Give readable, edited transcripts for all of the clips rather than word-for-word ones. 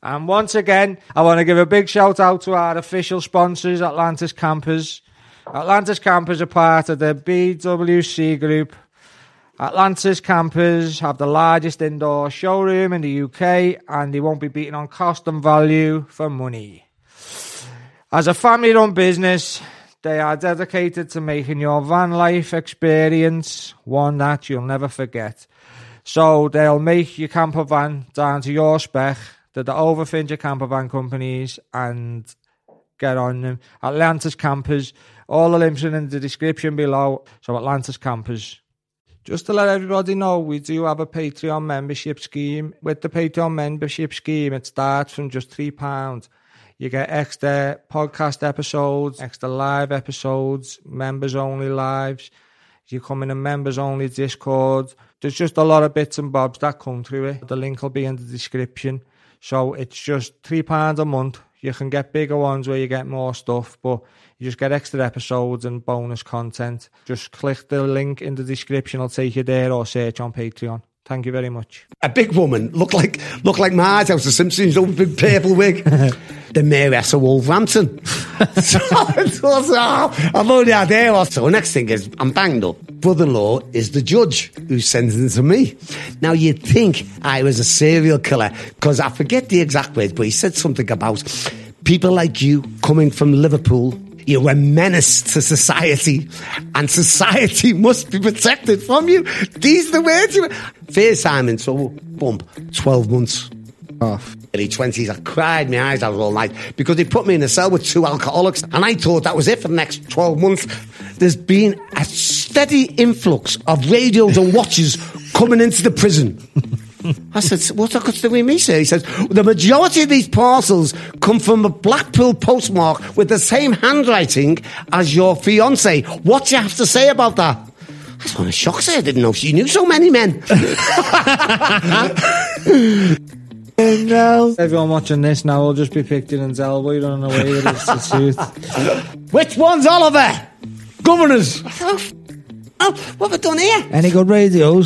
And once again, I want to give a big shout out to our official sponsors, Atlantis Campers. Atlantis Campers are part of the BWC Group. Atlantis Campers have the largest indoor showroom in the UK, and they won't be beaten on cost and value for money. As a family-run business, they are dedicated to making your van life experience one that you'll never forget. So they'll make your camper van down to your spec. They're the Overfincher camper van companies, and get on them. Atlantis Campers. All the links are in the description below. So Atlantis Campers. Just to let everybody know, we do have a Patreon membership scheme. With the Patreon membership scheme, it starts from just £3. You get extra podcast episodes, extra live episodes, members-only lives. You come in a members-only Discord. There's just a lot of bits and bobs that come through it. The link will be in the description. So it's just £3 a month. You can get bigger ones where you get more stuff, but you just get extra episodes and bonus content. Just click the link in the description. I'll take you there, or search on Patreon. Thank you very much. A big woman, look like Marge out of The Simpsons, with a big purple wig. The Mayoress of Wolverhampton. I've only had hair. So the next thing is, I'm banged up. Brother-in-law is the judge who's sentencing me. Now, you'd think I was a serial killer, because I forget the exact words, but he said something about people like you coming from Liverpool. You're a menace to society, and society must be protected from you. These are the words you... First time in trouble, bump, 12 months off. Early 20s, I cried my eyes out all night because they put me in a cell with 2 alcoholics, and I thought that was it for the next 12 months. There's been a steady influx of radios and watches coming into the prison. I said, what's that got to do with me, sir? He says, the majority of these parcels come from a Blackpool postmark with the same handwriting as your fiancée. What do you have to say about that? I was on a shock, sir. I didn't know she knew so many men. No. Everyone watching this now will just be picturing Zelboy running away with his suit. Which one's Oliver? Governors. Oh, what have I done here? Any good radios?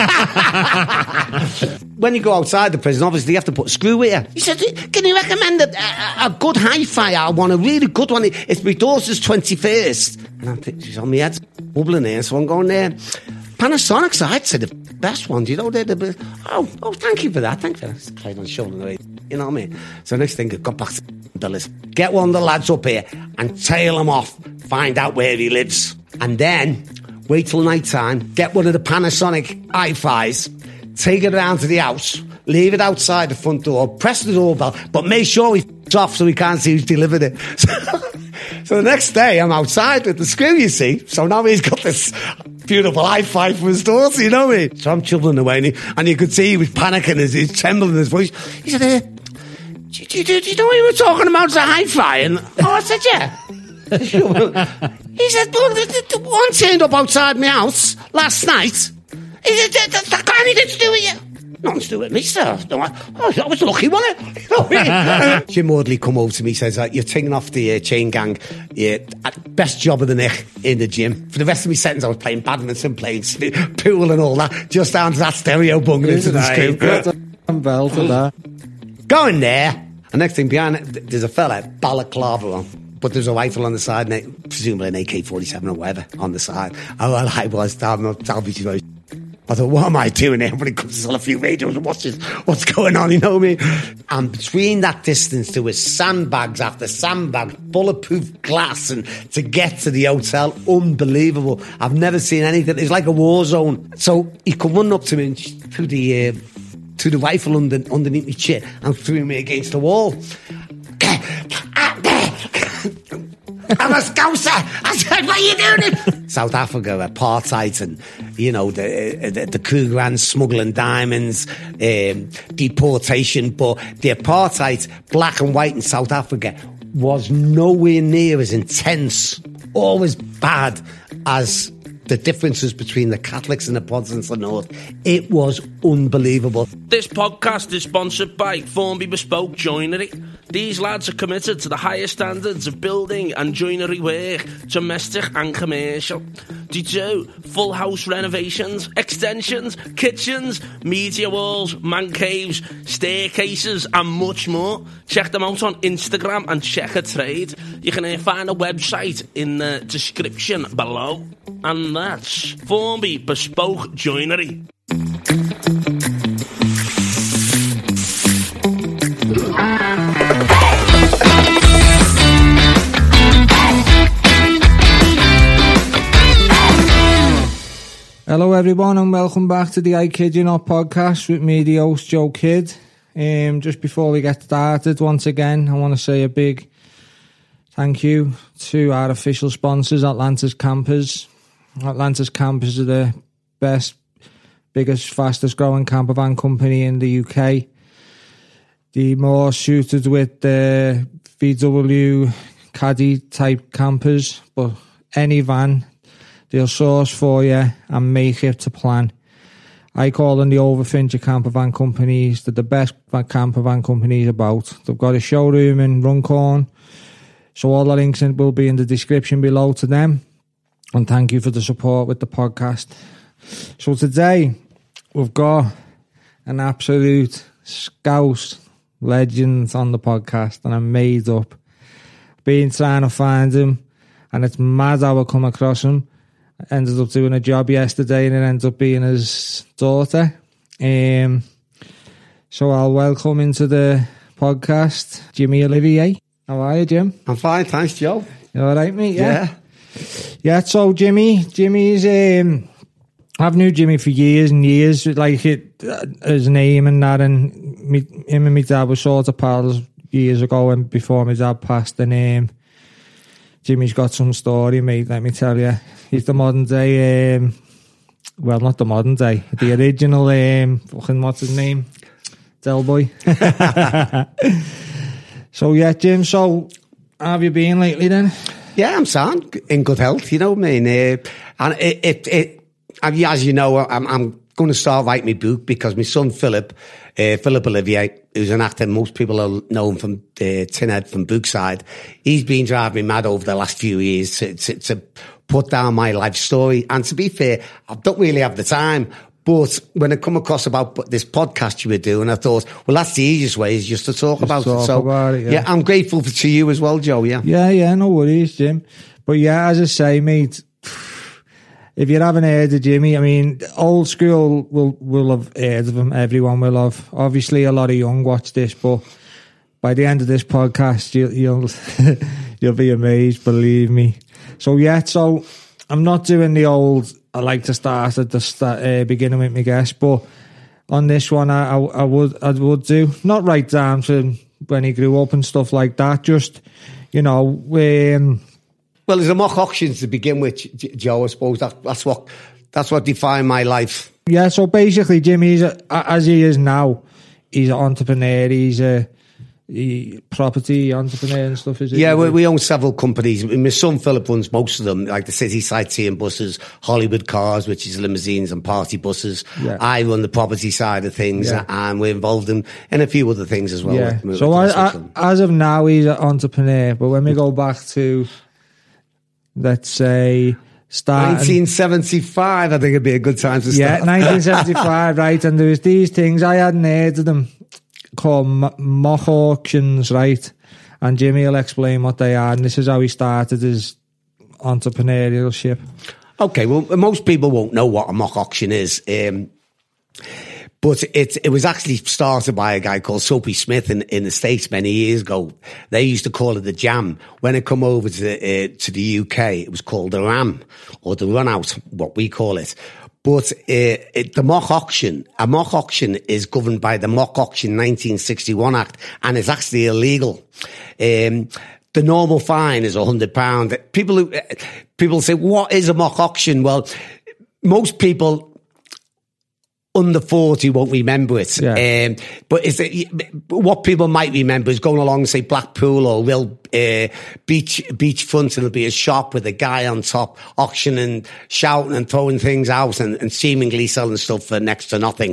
When you go outside the prison, obviously you have to put a screw with you. He said, can you recommend a good hi-fi? I want a really good one. It's my daughter's 21st. And I'm thinking, she's on my head, bubbling here, so I'm going there. Panasonic's, I'd say the best one. You know, they're the... Oh, thank you for that. Thank you for that. Cried on the shoulder, right? You know what I mean? So next thing, I got back to the list. Get one of the lads up here and tail him off. Find out where he lives. And then... wait till night time, get one of the Panasonic hi-fis, take it around to the house, leave it outside the front door, press the doorbell, but make sure it's off so we can't see who's delivered it. So the next day, I'm outside with the screw, you see. So now he's got this beautiful hi-fi for his daughter, you know me. So I'm chubbling away, and you could see he was panicking, he's trembling in his voice. He said, do you know what you were talking about, the hi-fi? And I said, yeah. He said, the one turned up outside my house last night. He said, that got anything to do with you? Nothing to do with me, sir. No, I was lucky, wasn't it? Jim Audley come over to me, says, you're taking off the chain gang. Yeah, best job of the night in the gym. For the rest of my sentence, I was playing badminton, playing pool and all that, just down to that stereo bunging into the screw. Bell for that. Going there, and next thing behind it, there's a fella, balaclava on. But there's a rifle on the side, presumably an AK-47 or whatever on the side. And while I was down, I thought, what am I doing here? Everybody comes to sell a few radios and what's going on, you know me? And between that distance, there was sandbags after sandbags, bulletproof glass, and to get to the hotel, unbelievable. I've never seen anything. It's like a war zone. So he come running up to me and threw the rifle underneath my chin and threw me against the wall. I'm a Scouser. I said, what are you doing? South Africa, apartheid, and, you know, the Krugerrand smuggling diamonds, deportation. But the apartheid, black and white in South Africa, was nowhere near as intense, always bad, as the differences between the Catholics and the Protestants in the North. It was unbelievable. This podcast is sponsored by Formby Bespoke Joinery. These lads are committed to the highest standards of building and joinery work, domestic and commercial. They do full house renovations, extensions, kitchens, media walls, man caves, staircases and much more. Check them out on Instagram and check a trade. You can find a website in the description below. And that's Formby Bespoke Joinery. Hello everyone and welcome back to the I Kid You Not podcast with me, the host Joe Kidd. Just before we get started, once again, I want to say a big thank you to our official sponsors, Atlantis Campers. Atlantis Campers are the best, biggest, fastest growing camper van company in the UK. The more suited with the VW Caddy type campers, but any van they'll source for you and make it to plan. I call them the Overfincher camper van companies. They're the best camper van companies about. They've got a showroom in Runcorn, so all the links will be in the description below to them. And thank you for the support with the podcast. So today we've got an absolute Scouse legend on the podcast, and I'm made up. Been trying to find him, and it's mad how I come across him. Ended up doing a job yesterday and it ends up being his daughter. So I'll welcome into the podcast Jimmy Olivier. How are you, Jim? I'm fine, thanks, Joe. You all right, mate? Yeah, so Jimmy's... I've known Jimmy for years and years, like his name and that, and him and my dad were sort of pals years ago and before my dad passed, and Jimmy's got some story, mate, let me tell you. He's the modern day, well, not the modern day, the original, fucking, what's his name? Del Boy. So, yeah, Jim, so how have you been lately then? Yeah, I'm sound, in good health, you know what I mean? And as you know, I'm going to start writing my book because my son Philip Olivier, who's an actor, most people know him from Tinhead from Brookside. He's been driving me mad over the last few years to put down my life story. And to be fair, I don't really have the time. But when I come across about this podcast you were doing, I thought, well, that's the easiest way is just to talk about it. So, yeah, I'm grateful to you as well, Joe. Yeah, no worries, Jim. But yeah, as I say, mate, if you haven't heard of Jimmy, I mean, old school will have heard of him. Everyone will have. Obviously, a lot of young watch this, but by the end of this podcast, you'll be amazed. Believe me. So yeah, so I'm not doing the old. I like to start at the beginning with my guest, but on this one, I would do not right down to when he grew up and stuff like that. Just Well, there's a mock auctions to begin with, Joe. I suppose that's what defined my life. Yeah, so basically, Jimmy's as he is now. He's an entrepreneur. He's a property entrepreneur and stuff. Is it? Yeah, we own several companies. My son Philip runs most of them, like the City Sightseeing buses, Hollywood Cars, which is limousines and party buses. Yeah. I run the property side of things, and we're involved in a few other things as well. Yeah. So as of now, he's an entrepreneur. But when we go back to, let's say, 1975, I think it'd be a good time to start. Yeah, 1975, right? And there was these things, I hadn't heard of them, called mock auctions, right? And Jimmy will explain what they are, and this is how he started his entrepreneurship. Okay, well, most people won't know what a mock auction is, but it was actually started by a guy called Soapy Smith in the States many years ago. They used to call it the Jam. When it come over to the UK, it was called the Ram, or the Run Out, what we call it. But the mock auction, a mock auction is governed by the Mock Auction 1961 Act, and it's actually illegal. The normal fine is £100. People say, what is a mock auction? Well, most people under 40 won't remember it. Yeah. But what people might remember is going along, say, Blackpool or Real beachfront, and there'll be a shop with a guy on top auctioning, shouting and throwing things out and seemingly selling stuff for next to nothing.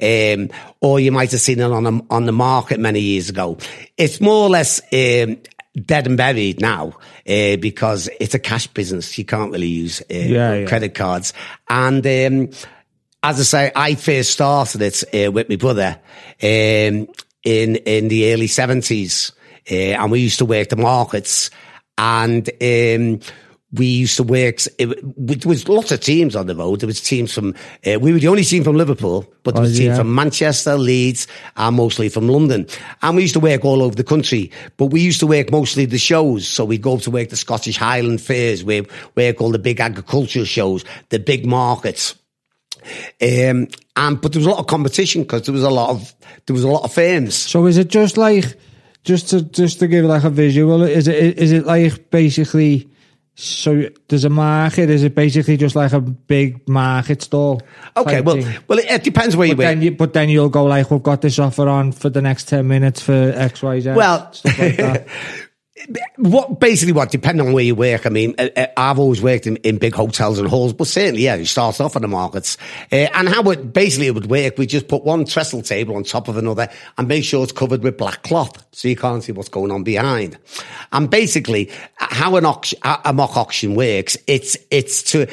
Or you might have seen it on the market many years ago. It's more or less dead and buried now because it's a cash business. You can't really use credit cards. And as I say, I first started it with my brother in the early 70s. And we used to work the markets, and we used to work. There was lots of teams on the road. There was teams from. We were the only team from Liverpool, but there was teams from Manchester, Leeds, and mostly from London. And we used to work all over the country. But we used to work mostly the shows. So we'd go to work the Scottish Highland Fairs, where work all the big agricultural shows, the big markets. But there was a lot of competition because there was a lot of firms. So is it just like? Just to give like a visual, is it like basically, so there's a market, is it basically just like a big market stall? Okay, well, it depends where you work. But then you'll go like, we've got this offer on for the next 10 minutes for XYZ. Well, stuff like that. Depending on where you work. I mean, I've always worked in big hotels and halls, but certainly, you start off in the markets. And how it would work, we just put one trestle table on top of another and make sure it's covered with black cloth so you can't see what's going on behind. And basically, how a mock auction works, it's to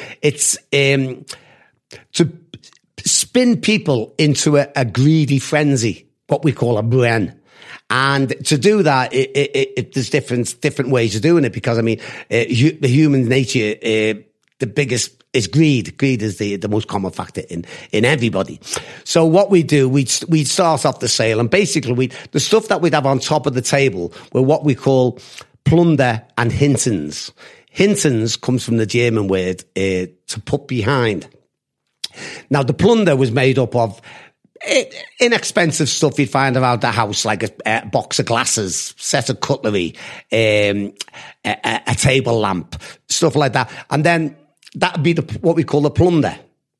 spin people into a greedy frenzy, what we call a bren. And to do that, there's different ways of doing it because, I mean, the human nature, the biggest is greed. Greed is the most common factor in everybody. So what we do, we'd start off the sale, and basically the stuff that we'd have on top of the table were what we call plunder and hintens. Hintens comes from the German word to put behind. Now, the plunder was made up of inexpensive stuff you'd find around the house, like a box of glasses, set of cutlery, a table lamp, stuff like that. And then that'd be what we call the plunder.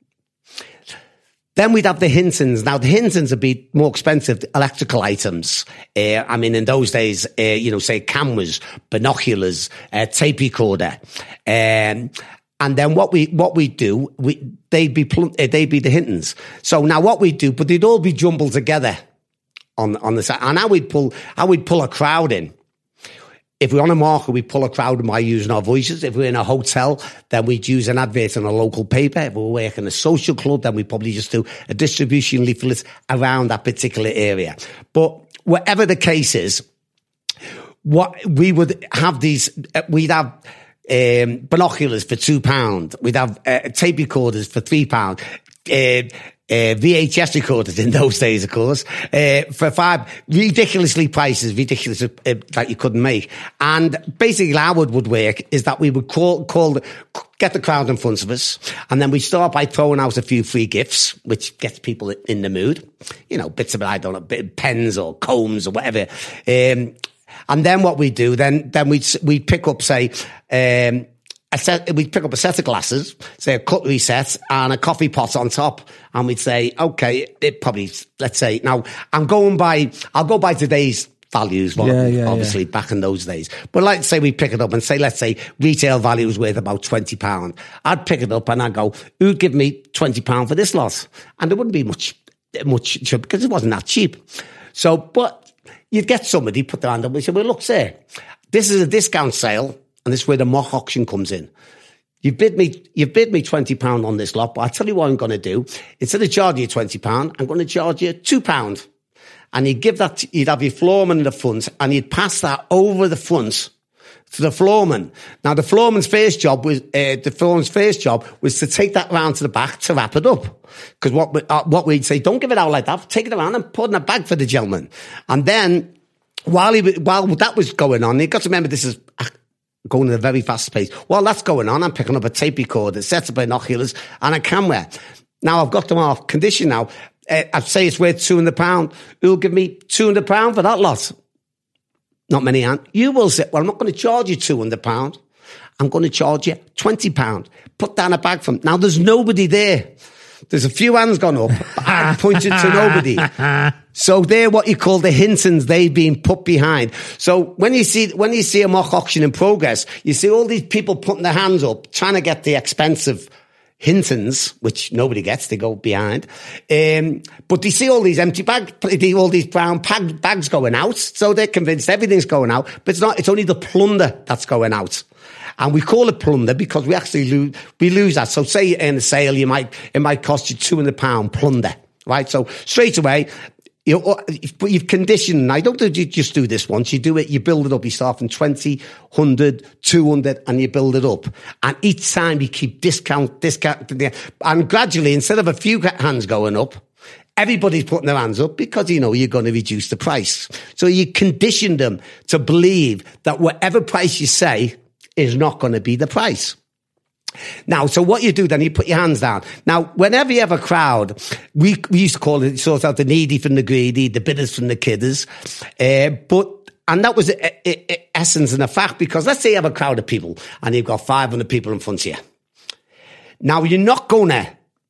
Then we'd have the hintens. Now, the hintens would be more expensive electrical items. I mean, in those days, say cameras, binoculars, tape recorder. And then what we do, they'd be the hintens. So now what we do, but they'd all be jumbled together on the side. And how we'd pull a crowd in. If we're on a market, we pull a crowd in by using our voices. If we're in a hotel, then we'd use an advert in a local paper. If we're working a social club, then we probably just do a distribution leaflet around that particular area. But whatever the case is, what we would have we'd have binoculars for £2. We'd have tape recorders for £3. VHS recorders in those days, of course, for £5. Ridiculously prices, that you couldn't make. And basically how it would work is that we would get the crowd in front of us, and then we start by throwing out a few free gifts, which gets people in the mood. Bits of, I don't know, pens or combs or whatever. And then what we do, then we'd pick up, say, we'd pick up a set of glasses, say a cutlery set and a coffee pot on top. And we'd say, okay, let's say, now I'll go by today's values, obviously back in those days. But let's say we pick it up and say, let's say retail value is worth about £20. I'd pick it up and I'd go, who'd give me £20 for this lot? And there wouldn't be much because it wasn't that cheap. So, but you'd get somebody, put their hand up and say, well, look, sir, this is a discount sale, and this is where the mock auction comes in. You bid me £20 on this lot, but I'll tell you what I'm going to do. Instead of charging you £20, I'm going to charge you £2. And you'd have your floorman in the front, and you'd pass that over the front to the floorman. Now, the floorman's first job was to take that round to the back to wrap it up. Because what we'd say, don't give it out like that. Take it around and put it in a bag for the gentleman. And then while that was going on, you've got to remember this is going at a very fast pace. While that's going on, I'm picking up a tape recorder, a set of binoculars, and a camera. Now I've got them off condition now. I'd say it's worth £200. Who'll give me £200 for that lot? Not many hands. You will say, well, I'm not going to charge you £200. I'm going to charge you £20. Put down a bag from. Now there's nobody there. There's a few hands gone up. I pointed to nobody. So they're what you call the hintens. They've been put behind. So when you see a mock auction in progress, you see all these people putting their hands up, trying to get the expensive Hintons, which nobody gets, they go behind. But they see all these empty bags, all these brown bags going out, so they're convinced everything's going out, but it's not, it's only the plunder that's going out. And we call it plunder because we actually lose that. So say in a sale, it might cost you £200 plunder, right? So straight away, but you've conditioned. I don't think you just do this once. You do it, you build it up. You start from 20, 100, 200, and you build it up. And each time you keep discount. And gradually, instead of a few hands going up, everybody's putting their hands up because, you're going to reduce the price. So you condition them to believe that whatever price you say is not going to be the price. Now, so what you do then, you put your hands down. Now, whenever you have a crowd, we used to call it sort of the needy from the greedy, the bidders from the kidders. And that was essence and a fact, because let's say you have a crowd of people and you've got 500 people in front of you. Now, you're not going to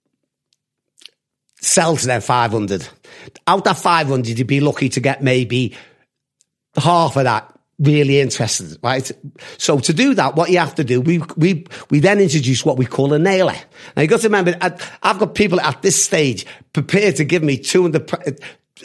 sell to them 500. Out of 500, you'd be lucky to get maybe half of that really interested, right? So to do that, what you have to do, we then introduce what we call a nailer. Now you got to remember, I've got people at this stage prepared to give me £200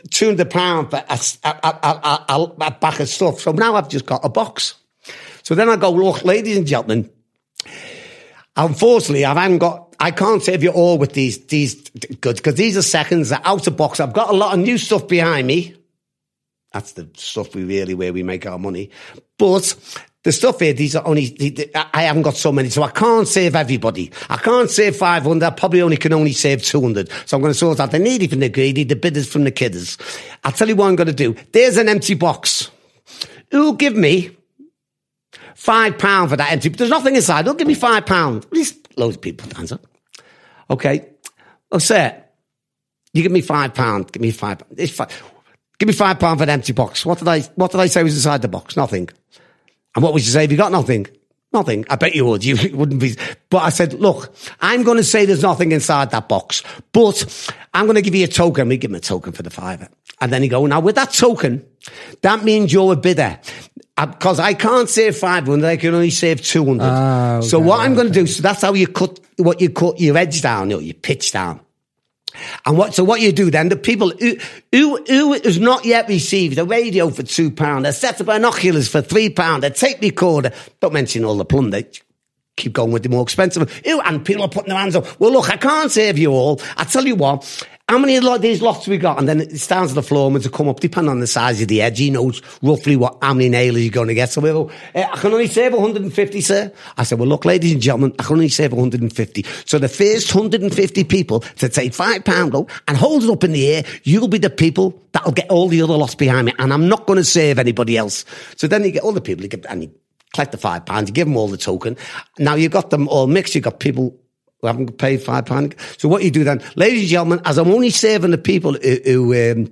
a back of stuff. So now I've just got a box. So then I go, look, ladies and gentlemen, unfortunately, I can't save you all with these goods because these are seconds, they're out of box. I've got a lot of new stuff behind me. That's the stuff where we make our money. But the stuff here, these are only, I haven't got so many, so I can't save everybody. I can't save 500, I probably can only save 200. So I'm going to sort out the needy from the greedy, the bidders from the kidders. I'll tell you what I'm going to do. There's an empty box. Who'll give me £5 for that empty? There's nothing inside. Who'll give me £5? At least loads of people put hands up. Okay. Oh, sir, you give me £5. Give me £5. It's fine. Give me £5 for an empty box. What did I say was inside the box? Nothing. And what would you say if you got nothing? Nothing. I bet you would. You wouldn't be. But I said, look, I'm going to say there's nothing inside that box, but I'm going to give you a token. We give him a token for the £5. And then he go, now with that token, that means you're a bidder. Because I can't save 500, I can only save 200. Okay, so what I'm going to do, so that's how you cut your edge down, your pitch down. And what you do then, the people who has not yet received a radio for £2, a set of binoculars for £3, a tape recorder, don't mention all the plunder, keep going with the more expensive. And people are putting their hands up. Well, look, I can't save you all. I tell you what, how many of these lots we got? And then it's down to the floorman to come up, depending on the size of the edge. He knows roughly how many nailers you're going to get. So we go, I can only save 150, sir. I said, well, look, ladies and gentlemen, I can only save 150. So the first 150 people to take £5 and hold it up in the air, you'll be the people that'll get all the other lots behind me. And I'm not going to save anybody else. So then you get all the people, and you collect the £5, you give them all the token. Now you've got them all mixed. You've got people who haven't paid £5. So what you do then, ladies and gentlemen, as I'm only saving the people who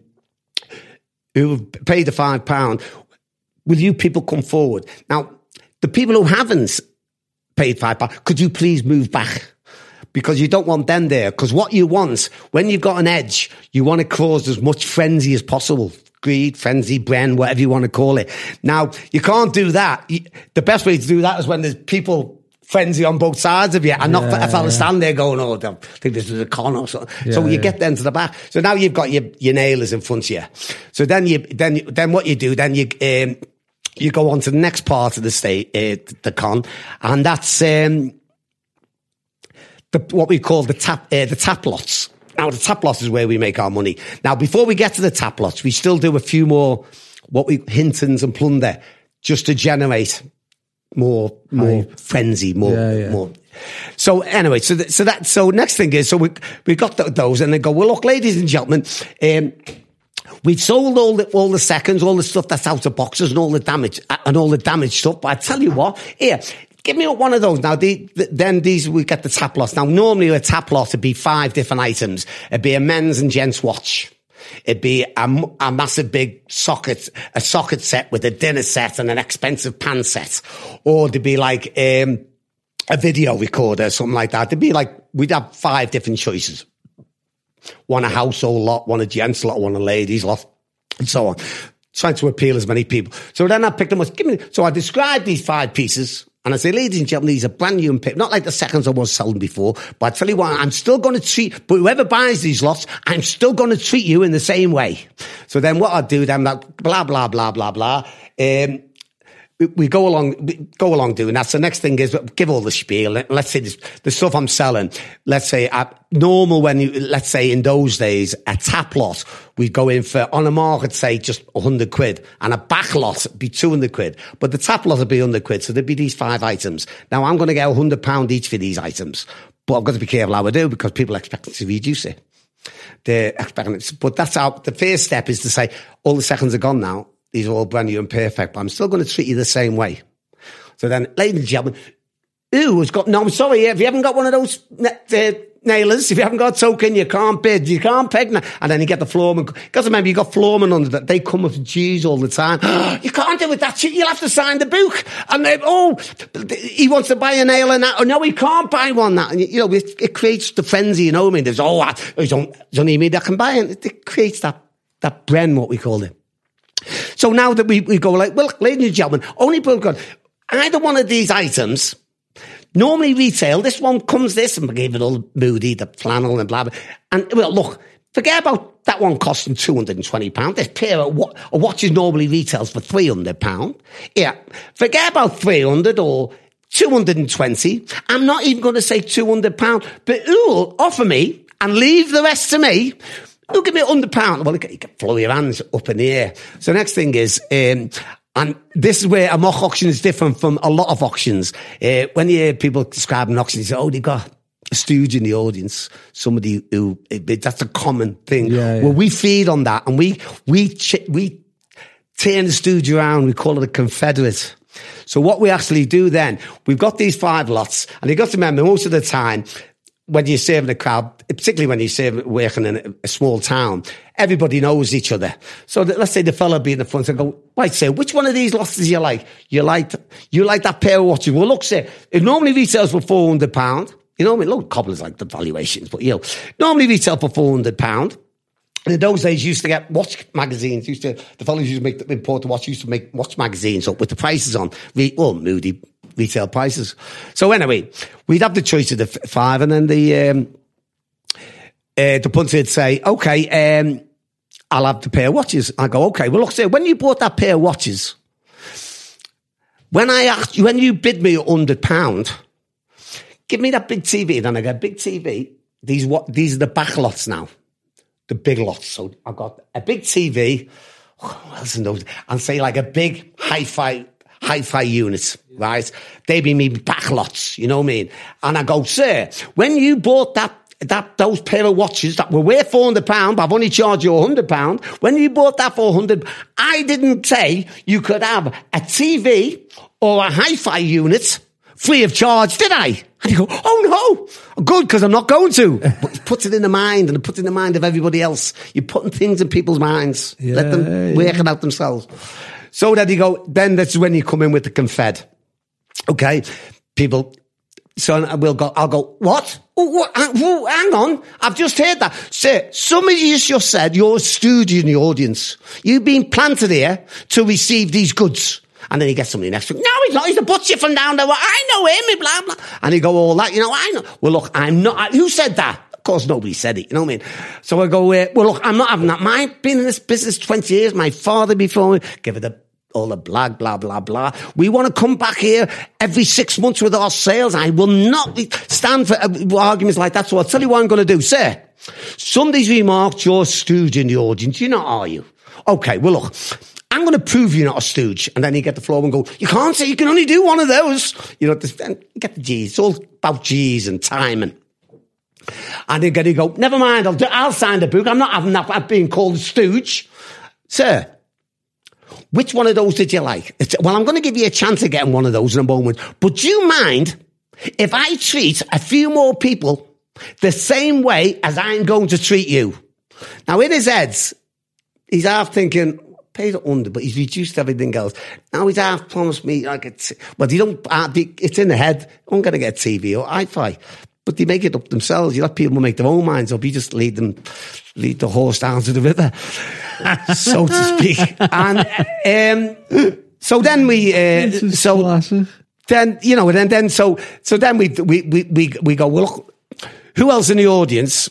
have paid the £5, will you people come forward? Now, the people who haven't paid £5, could you please move back? Because you don't want them there. Because what you want, when you've got an edge, you want to cause as much frenzy as possible. Greed, frenzy, bren, whatever you want to call it. Now, you can't do that. The best way to do that is when there's people frenzy on both sides of you, and not a fella stand there going, oh, I think this is a con or something. So you get them to the back. So now you've got your nailers in front of you. So then what you do, then you go on to the next part of the con, and that's what we call the tap lots. Now, the tap lots is where we make our money. Now, before we get to the tap lots, we still do a few more hintons and plunder just to generate more frenzy, more. So anyway, so next thing is, so we got those, and they go, well, look, ladies and gentlemen, we've sold all the seconds, all the stuff that's out of boxes and all the damaged stuff. But I tell you what, here, give me one of those. Now, then these, we get the tap lots. Now, normally a tap lot would be 5 different items. It'd be a men's and gents watch. It'd be a massive big socket set with a dinner set and an expensive pan set. Or it'd be like a video recorder, something like that. It'd be like, we'd have 5 different choices. One a household lot, one a gents lot, one a ladies lot, and so on. Trying to appeal as many people. So then I picked them up. So I described these 5 pieces, And I say, ladies and gentlemen, these are brand new and picked, not like the seconds I was selling before, but I tell you what, I'm still going to treat, but whoever buys these lots, I'm still going to treat you in the same way. So then what I do, then like, blah, blah, blah, blah, blah. We go along doing that. So the next thing is give all the spiel. Let's say the stuff I'm selling. Let's say normal let's say in those days, a tap lot, we'd go in for, on a market, say just 100 quid, and a back lot would be 200 quid. But the tap lot would be 100 quid. So there'd be these 5 items. Now I'm going to get £100 each for these items, but I've got to be careful how I do because people expect to reduce it. They're expecting it. But that's how the first step is to say all the seconds are gone now. These are all brand new and perfect, but I'm still going to treat you the same way. So then, ladies and gentlemen, who has got, no, I'm sorry, if you haven't got one of those nailers, if you haven't got a token, you can't bid, you can't peg. And then you get the floorman, because remember, you got floorman under that, they come with G's all the time. You can't do it that shit, you'll have to sign the book. And they, he wants to buy a nail and that. Oh, no, he can't buy one that. And, you know, it creates the frenzy, you know what I mean? There's, it's only me that can buy it. It creates that bren, what we call it. So now that we go like, well, ladies and gentlemen, only people got either one of these items, normally retail, this one comes this, and we gave it all moody, the flannel and blah, blah. And, well, look, forget about that one costing £220. This pair of watches normally retails for £300. Yeah, forget about 300 or 220. I'm not even going to say £200, but who'll offer me and leave the rest to me? Who'll give me £100? Well, you can flow your hands up in the air. So the next thing is, and this is where a mock auction is different from a lot of auctions. When you hear people describe an auction, you say, they got a stooge in the audience. Somebody who, that's a common thing. Yeah. Well, we feed on that and we turn the stooge around. We call it a confederate. So what we actually do then, we've got these 5 lots, and you've got to remember most of the time, when you're serving a crowd, particularly when you're working in a small town, everybody knows each other. So let's say the fella be in the front and go, right, sir, which one of these lots do you like? You like that pair of watches? Well, look, sir, it normally retails for £400. You know what I mean? Look, cobblers like the valuations, but normally retail for £400. And in those days, you used to get watch magazines. The fellas used to make, import the watch, used to make watch magazines up with the prices on. Moody retail prices. So anyway, we'd have the choice of the 5, and then the punter would say, okay, I'll have the pair of watches. I go, okay, well, look, sir, when you bought that pair of watches, when you bid me £100, give me that big TV. Then I go, big TV. These are the back lots now. The big lots. So I got a big TV. What else in those? And say like a big hi-fi units, right? They be me back lots, you know what I mean? And I go, sir, when you bought those pair of watches that were worth £400, but I've only charged you £100, when you bought that for £100, I didn't say you could have a TV or a hi-fi unit free of charge, did I? And you go, oh no, good, because I'm not going to. But it puts it in the mind, and it puts it in the mind of everybody else. You're putting things in people's minds. Yeah, let them work it out themselves. So then you go, then that's when you come in with the confed. Okay, people. So I'll go, what? Hang on, I've just heard that. Sir, somebody just said you're a stooge in the audience. You've been planted here to receive these goods. And then he gets somebody next to him. No, he's not. He's a butcher from down there. I know him, blah, blah. And he go, all that, I know. Well, look, I'm not. Who said that? Of course, nobody said it. You know what I mean? So I go, well, look, I'm not having that. I've been in this business 20 years. My father before me. Give it all the blah, blah, blah, blah. We want to come back here every 6 months with our sales. I will not stand for arguments like that. So I'll tell you what I'm going to do. Sir, somebody's remarked you're a stooge in the audience. You're not, are you? Okay, well, look. I'm going to prove you're not a stooge. And then you get the floor and go, you can't say, you can only do one of those. You get the G's. It's all about G's and timing. And then you go, never mind, I'll sign the book. I'm not having that. I'm being called a stooge. Sir, which one of those did you like? Well, I'm going to give you a chance of getting one of those in a moment. But do you mind if I treat a few more people the same way as I'm going to treat you? Now, in his head, he's half thinking, paid it under, but he's reduced everything else. Now he's half promised me, it's in the head. I'm going to get TV or hi-fi. But they make it up themselves. You let people make their own minds up. You just lead the horse down to the river, so to speak. And so then classic. then, you know, so then we go, well, look, who else in the audience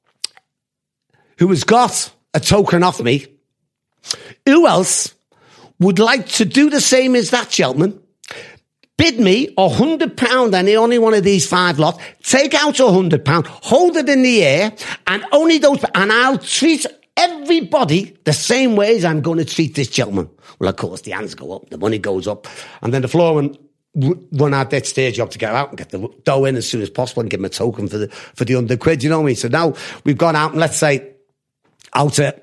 who has got a token off me? Who else would like to do the same as that gentleman? Bid me £100 any only one of these 5 lots, take out £100, hold it in the air, and only those, and I'll treat everybody the same way as I'm going to treat this gentleman. Well, of course, the hands go up, the money goes up, and then the floorman run out that stage job to get out and get the dough in as soon as possible and give him a token for the £100, you know what I mean? So now we've gone out and let's say out at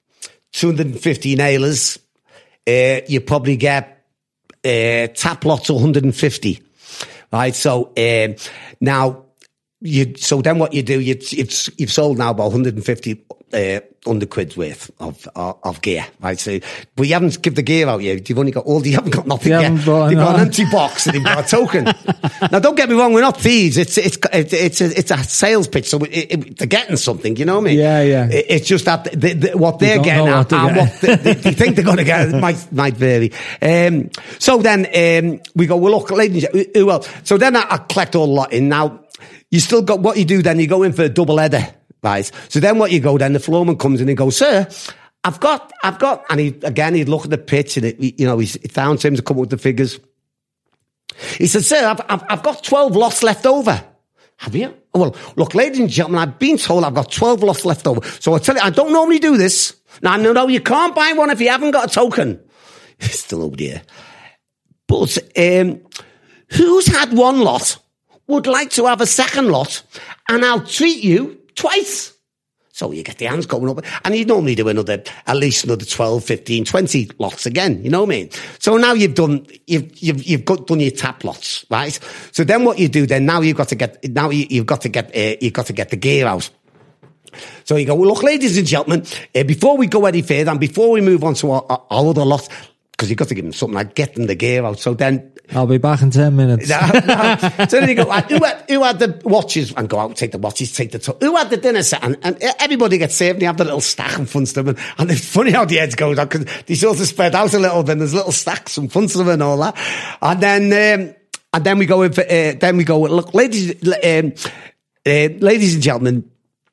250 nailers, you probably get tap lots of 150, right? So now so then what you do, you've sold now about 150 £100 worth of gear, right? So, but you haven't given the gear out yet. You haven't got nothing yet. You've got an empty box and you've got a token. Now, don't get me wrong, we're not thieves. It's a sales pitch, so they're getting something. You know what I mean? Yeah. It's just that what they're getting and what they think they're going to get might vary. So then we go, well, look, ladies, who else? So then I collect all the lot in. Now you still got what you do. Then you go in for a double header. Right. So then what you go, then the floorman comes in and goes, sir, I've got, and he'd look at the pitch and it's down to him to come up with the figures. He said, sir, I've got 12 lots left over. Have you? Well, look, ladies and gentlemen, I've been told I've got 12 lots left over. So I tell you, I don't normally do this. No, you can't buy one if you haven't got a token. Still over there. But, who's had one lot would like to have a second lot and I'll treat you twice. So you get the hands going up and you normally do at least another 12, 15, 20 lots again. You know what I mean? So now you've done your tap lots, right? So then what you do then, now you've got to get the gear out. So you go, well, look, ladies and gentlemen, before we go any further and before we move on to our other lots, because you've got to give them something like getting the gear out. So then, I'll be back in 10 minutes. So then you go, who had the watches? And go out, take the watches, take the who had the dinner set? And everybody gets saved and you have the little stack in front of them. And it's funny how the heads go down because they sort of spread out a little bit and there's little stacks in front of them and all that. And then we go in for, look, ladies and gentlemen,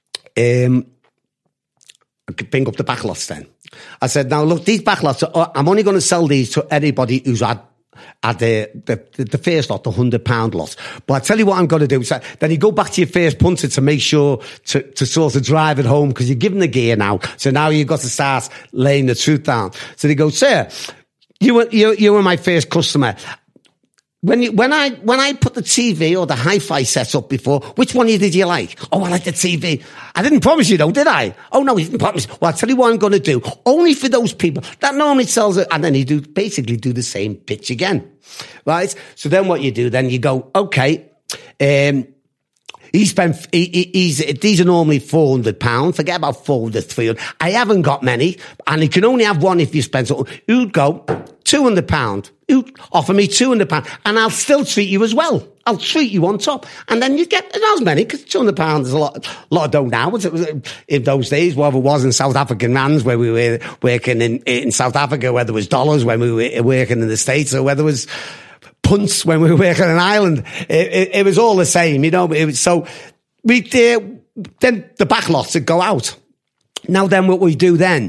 I could bring up the backlots then. I said, now look, these backlots, I'm only going to sell these to anybody who's had the first lot, the £100 lot. But I tell you what I'm going to do. So then you go back to your first punter to make sure to sort of drive it home because you're given the gear now. So now you've got to start laying the truth down. So they go, sir, you were my first customer. When I put the TV or the hi-fi set up before, which one did you like? Oh, I like the TV. I didn't promise you though, did I? Oh no, you didn't promise. Well, I'll tell you what I'm going to do. Only for those people that normally sells it. And then you basically do the same pitch again. Right? So then what you do, then you go, okay, these are normally £400. Forget about 400, 300. I haven't got many. And you can only have one if you spend something. You'd go £200. You offer me £200 and I'll still treat you as well. I'll treat you on top. And then you get not as many because £200 is a lot of dough now. It was in those days, whatever it was in South African rands where we were working in South Africa, whether it was dollars when we were working in the States or whether it was punts when we were working in Ireland. It was all the same, you know. So then the back lots would go out. Now then what we do then,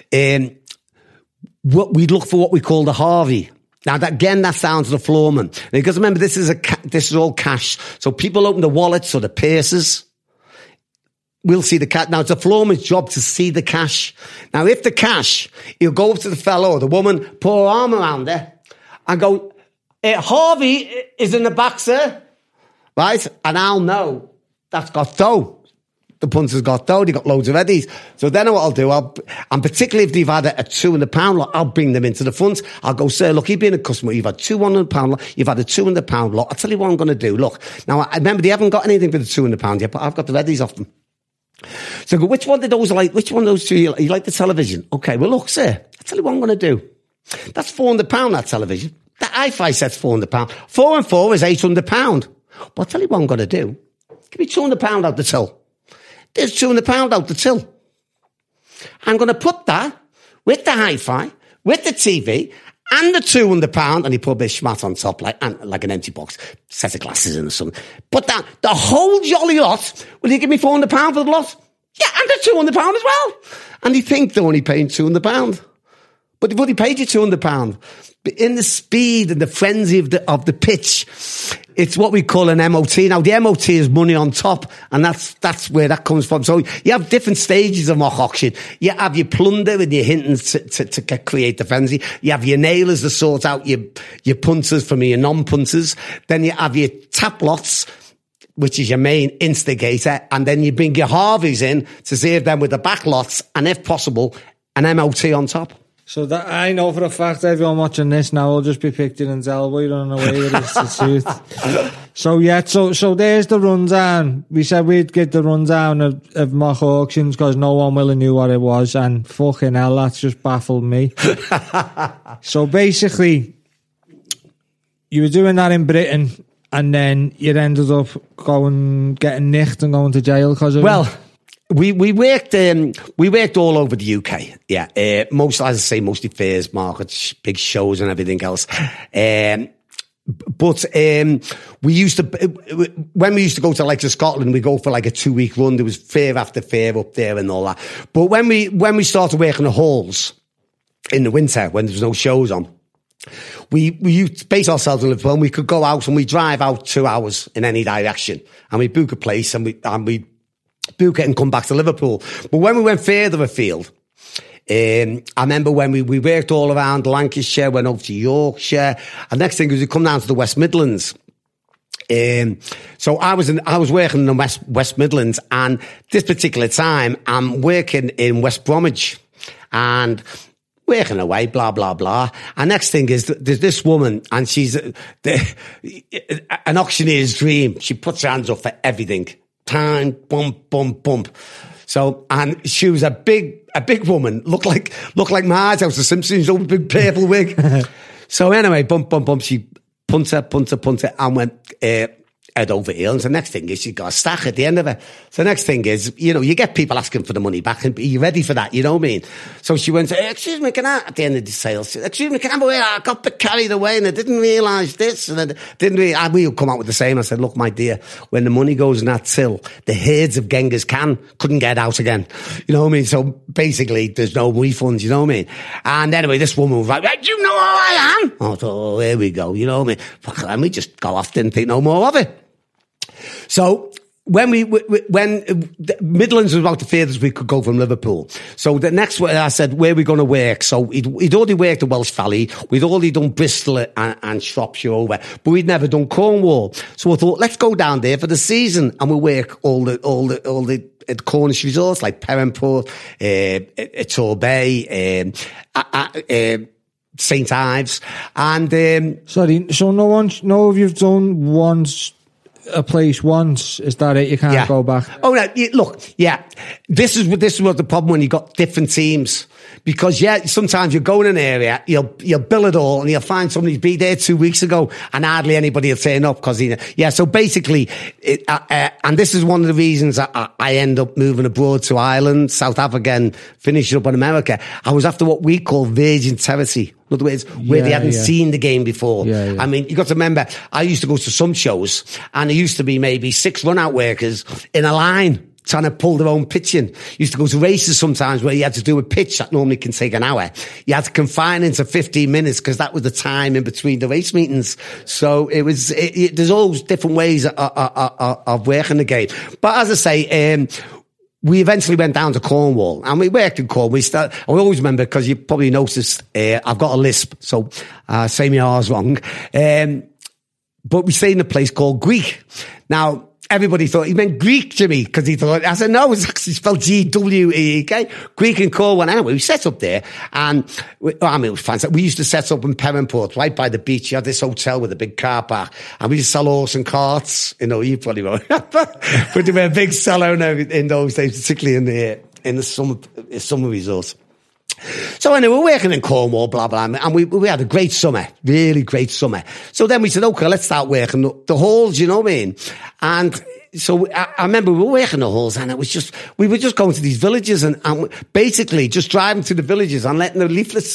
we look for what we call the Harvey. Now, that sounds the floorman. Because remember, this is all cash. So people open the wallets or the purses. We'll see the cash. Now, it's the floorman's job to see the cash. Now, if the cash, he'll go up to the fellow or the woman, put her arm around her and go, Harvey is in the back, sir. Right? And I'll know that's got dough. The punter's got dough, they got loads of eddies. So then what I'll do, and particularly if they've had a £200 lot, I'll bring them into the front. I'll go, sir, look, you've been a customer, you've had £200 lot, you've had a £200 lot. I'll tell you what I'm going to do. Look, now I remember they haven't got anything for the £200 yet, but I've got the eddies off them. So I go, which one of those two you like the television? Okay, well look, sir, I'll tell you what I'm going to do. That's £400, that television. That hi-fi set's £400. 4 and 4 is £800. But I'll tell you what I'm going to do. Give me £200 out the till. There's £200 out the till. I'm going to put that with the hi-fi, with the TV, and the £200, and he put a bit of schmat on top, like an empty box, set of glasses in or something. But the whole jolly lot, will you give me £400 for the lot? Yeah, and the £200 as well. And you think they're only paying £200. But they've already paid you £200. But in the speed and the frenzy of the pitch, it's what we call an MOT. Now, the MOT is money on top, and that's where that comes from. So you have different stages of mock auction. You have your plunder and your hinting to create the frenzy. You have your nailers to sort out your punters from your non-punters. Then you have your tap lots, which is your main instigator. And then you bring your Harveys in to save them with the back lots, and if possible, an MOT on top. So that I know for a fact everyone watching this now will just be picturing Zellboy running away with his suit. So yeah, so there's the rundown. We said we'd get the rundown of mock auctions because no one really knew what it was, and fucking hell, that's just baffled me. So basically, you were doing that in Britain, and then you ended up getting nicked and going to jail because of it. We worked all over the UK. Yeah. Mostly fairs, markets, big shows and everything else. But we used to, when we used to go to like to Scotland, we go for like a 2-week run. There was fair after fair up there and all that. But when we started working the halls in the winter, when there was no shows on, we used to base ourselves in Liverpool, and we could go out and we drive out 2 hours in any direction, and we book a place and we book it and come back to Liverpool. But when we went further afield, I remember when we worked all around Lancashire, went over to Yorkshire, and next thing was we come down to the West Midlands. So I was working in the West Midlands, and this particular time I'm working in West Bromwich and working away, blah, blah, blah. And next thing is there's this woman, and she's an auctioneer's dream. She puts her hands up for everything. Time, bump, bump, bump. So, and she was a big woman, looked like Marge out of The Simpsons, old big purple wig. So anyway, bump, bump, bump. She punter, and went head over heels. And the next thing is she got a stack at the end of it. So the next thing is, you get people asking for the money back, and are you ready for that? You know what I mean? So she went, excuse me, at the end of the sales, she said, excuse me, I got a bit carried away and I didn't realise this, and I didn't really, we would come out with the same. I said, look, my dear, when the money goes in that till, the herds of Genghis Khan couldn't get out again. You know what I mean? So basically, there's no refunds, you know what I mean? And anyway, this woman was like, do you know who I am? I thought, oh, here we go, you know what I mean? Fuck, let me just go off, didn't think no more of it. So when the Midlands was about the furthest we could go from Liverpool. So the next one, I said, where are we going to work? So he'd already worked at Welsh Valley. We'd already done Bristol and Shropshire over, but we'd never done Cornwall. So I thought, let's go down there for the season, and we'll work all the Cornish resorts like Perranporth, Torbay, St. Ives, and sorry. So no of you've done a place once, is that it? You can't go back. Oh no! Look, this is what the problem when you got different teams, because sometimes you go in an area, you'll bill it all, and you'll find somebody's been there 2 weeks ago, and hardly anybody will turn up because So basically, and this is one of the reasons I end up moving abroad to Ireland, South Africa, and finishing up in America. I was after what we call virgin territory. In other words, where they hadn't seen the game before. Yeah. I mean, you got to remember, I used to go to some shows, and there used to be maybe 6 run-out workers in a line trying to pull their own pitch in. Used to go to races sometimes where you had to do a pitch that normally can take an hour. You had to confine into 15 minutes because that was the time in between the race meetings. So there's always different ways of working the game. But as I say, we eventually went down to Cornwall, and we worked in Cornwall. I always remember, because you probably noticed, I've got a lisp, so say my R's wrong. But we stayed in a place called Greek. Now, everybody thought he meant Greek, Jimmy, because he thought, I said, no, it's actually spelled G-W-E-E-K. Greek and Cornwall. Anyway, we set up there, and it was fantastic. We used to set up in Perranporth, right by the beach. You had this hotel with a big car park, and we used to sell horse and carts. You probably won't. But they were a big seller in those days, particularly in the summer resorts. So anyway, we're working in Cornwall, blah, blah, and we had a great summer, really great summer. So then we said, okay, let's start working the halls, you know what I mean? And so I remember we were working the halls, and we were just going to these villages and basically just driving to the villages and letting the leaflets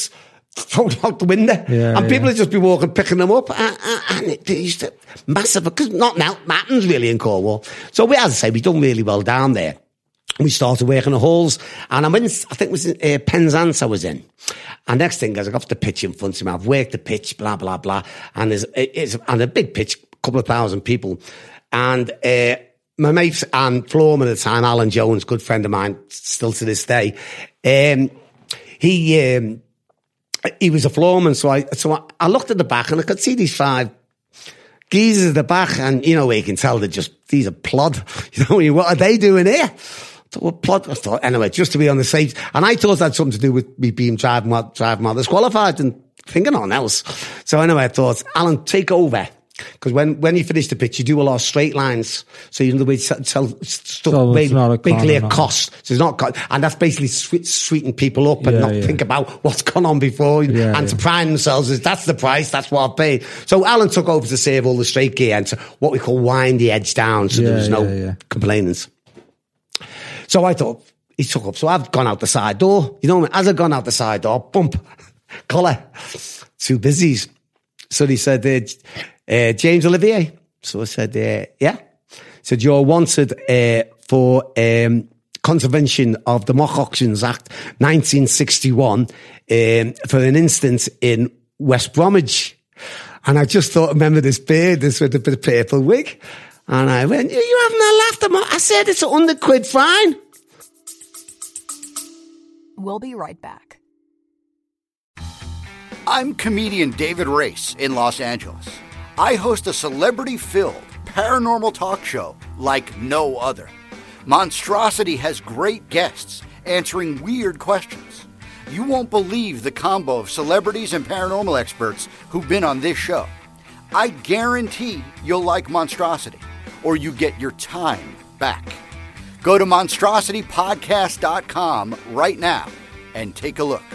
thrown out the window. Yeah, and people would just be walking, picking them up. And it used to massive, because nothing else happens really in Cornwall. So as I say, we've done really well down there. We started working the halls, and I think it was Penzance I was in. And next thing is I got the pitch in front of me. I've worked the pitch, blah, blah, blah. And it's a big pitch, a couple of thousand people. And my mate and floorman at the time, Alan Jones, good friend of mine, still to this day, he was a floorman. So I looked at the back and I could see these 5 geezers at the back, and where you can tell these are plod. What are they doing here? I thought, anyway, just to be on the safe. And I thought that had something to do with me being driving while disqualified and thinking nothing else. So anyway, I thought, Alan, take over. Because when you finish the pitch, you do a lot of straight lines. So you know the way to tell stuff, big clear cost. So it's not, and that's basically sweeten people up and not think about what's gone on before and to pride themselves as that's the price, that's what I've paid. So Alan took over to save all the straight gear and to what we call wind the edge down. So there was no complainants. So I thought, he took up. So I've gone out the side door. As I've gone out the side door, bump, colour, 2 busies. So he said, James Olivier. So I said, yeah. He said, you're wanted for contravention of the Mock Auctions Act 1961 for an instance in West Bromwich. And I just thought, remember this beard, this with the purple wig? And I went, you haven't laughed at me. I said, it's £100 fine. We'll be right back. I'm comedian David Race in Los Angeles. I host a celebrity-filled paranormal talk show like no other. Monstrosity has great guests answering weird questions. You won't believe the combo of celebrities and paranormal experts who've been on this show. I guarantee you'll like Monstrosity, or you get your time back. Go to monstrositypodcast.com right now and take a look.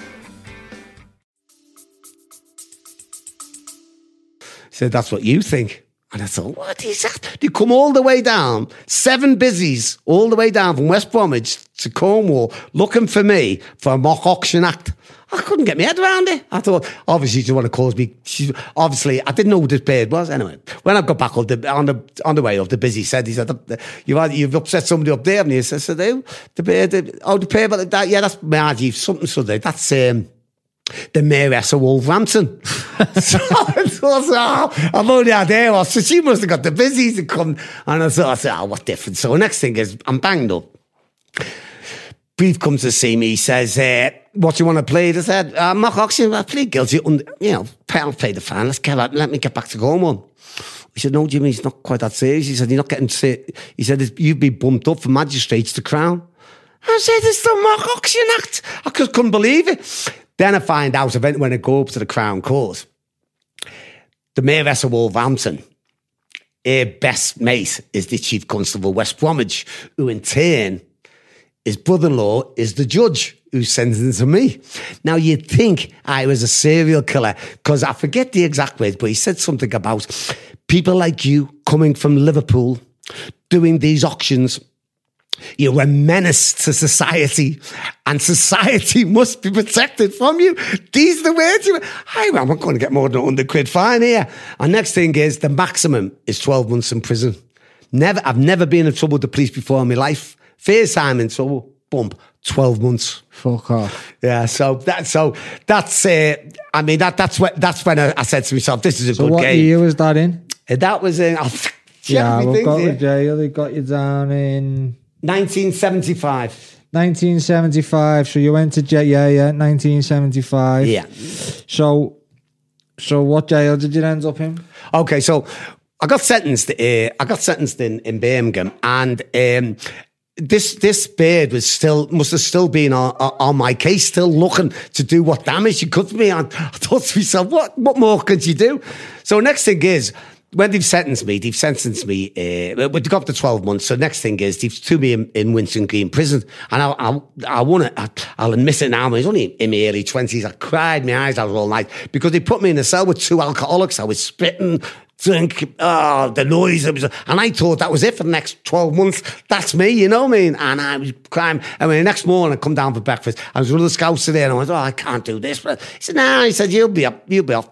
Said, that's what you think. And I thought, what is that? They come all the way down, 7 busies, all the way down from West Bromwich to Cornwall, looking for me for a Mock Auction Act. I couldn't get my head around it. I thought, obviously, she want to cause me. Obviously, I didn't know who this bird was. Anyway, when I got back on the way up, the busy said, he said, you've upset somebody up there, haven't you? I said, who? The bird, the bird, but that, yeah, that's Margie, something Sunday. That's, the Mayoress of Wolverhampton. So I thought, I've only had her. So she must have got the busies to come. And I thought, what difference? So the next thing is, I'm banged up. Brief comes to see me, he says, what do you want to play? I said, Mock Auction, I plead guilty. I'll play the fan. Let me get back to Cornwall. He said, no, Jimmy, it's not quite that serious. He said, you're not getting sick. He said, you'd be bumped up from magistrates to Crown. I said, it's the Mock Auction Act. I just couldn't believe it. Then I find out when I go up to the Crown Court, the Mayoress of Wolverhampton, her best mate is the Chief Constable of West Bromwich, who in turn, his brother-in-law is the judge who sentenced me. Now, you'd think I was a serial killer, because I forget the exact words, but he said something about people like you coming from Liverpool, doing these auctions. You're a menace to society, and society must be protected from you. These are the words. I'm not going to get more than £100 fine here. And next thing is, the maximum is 12 months in prison. I've never been in trouble with the police before in my life. First time in trouble, bump, 12 months. Fuck off. Yeah, that's when I said to myself, this is a good game. So what year was that in? That was in, we've got you jail. They got you down in 1975. 1975. So you went to jail, 1975. Yeah. So what jail did you end up in? Okay, so I got sentenced in Birmingham, and this bird must have still been on my case, still looking to do what damage she could to me. And I thought to myself, what more can she do? So next thing is, when they've sentenced me, but they got up to 12 months. So next thing is, they've threw me in Winton Green prison. And I won it. I'll admit it now, I was only in my early 20s. I cried my eyes out all night because they put me in a cell with 2 alcoholics. I was spitting, drink, the noise. And I thought that was it for the next 12 months. That's me, you know what I mean? And I was crying. And the next morning I come down for breakfast. I was with the scouts there and I went, I can't do this. But he said, he said, you'll be off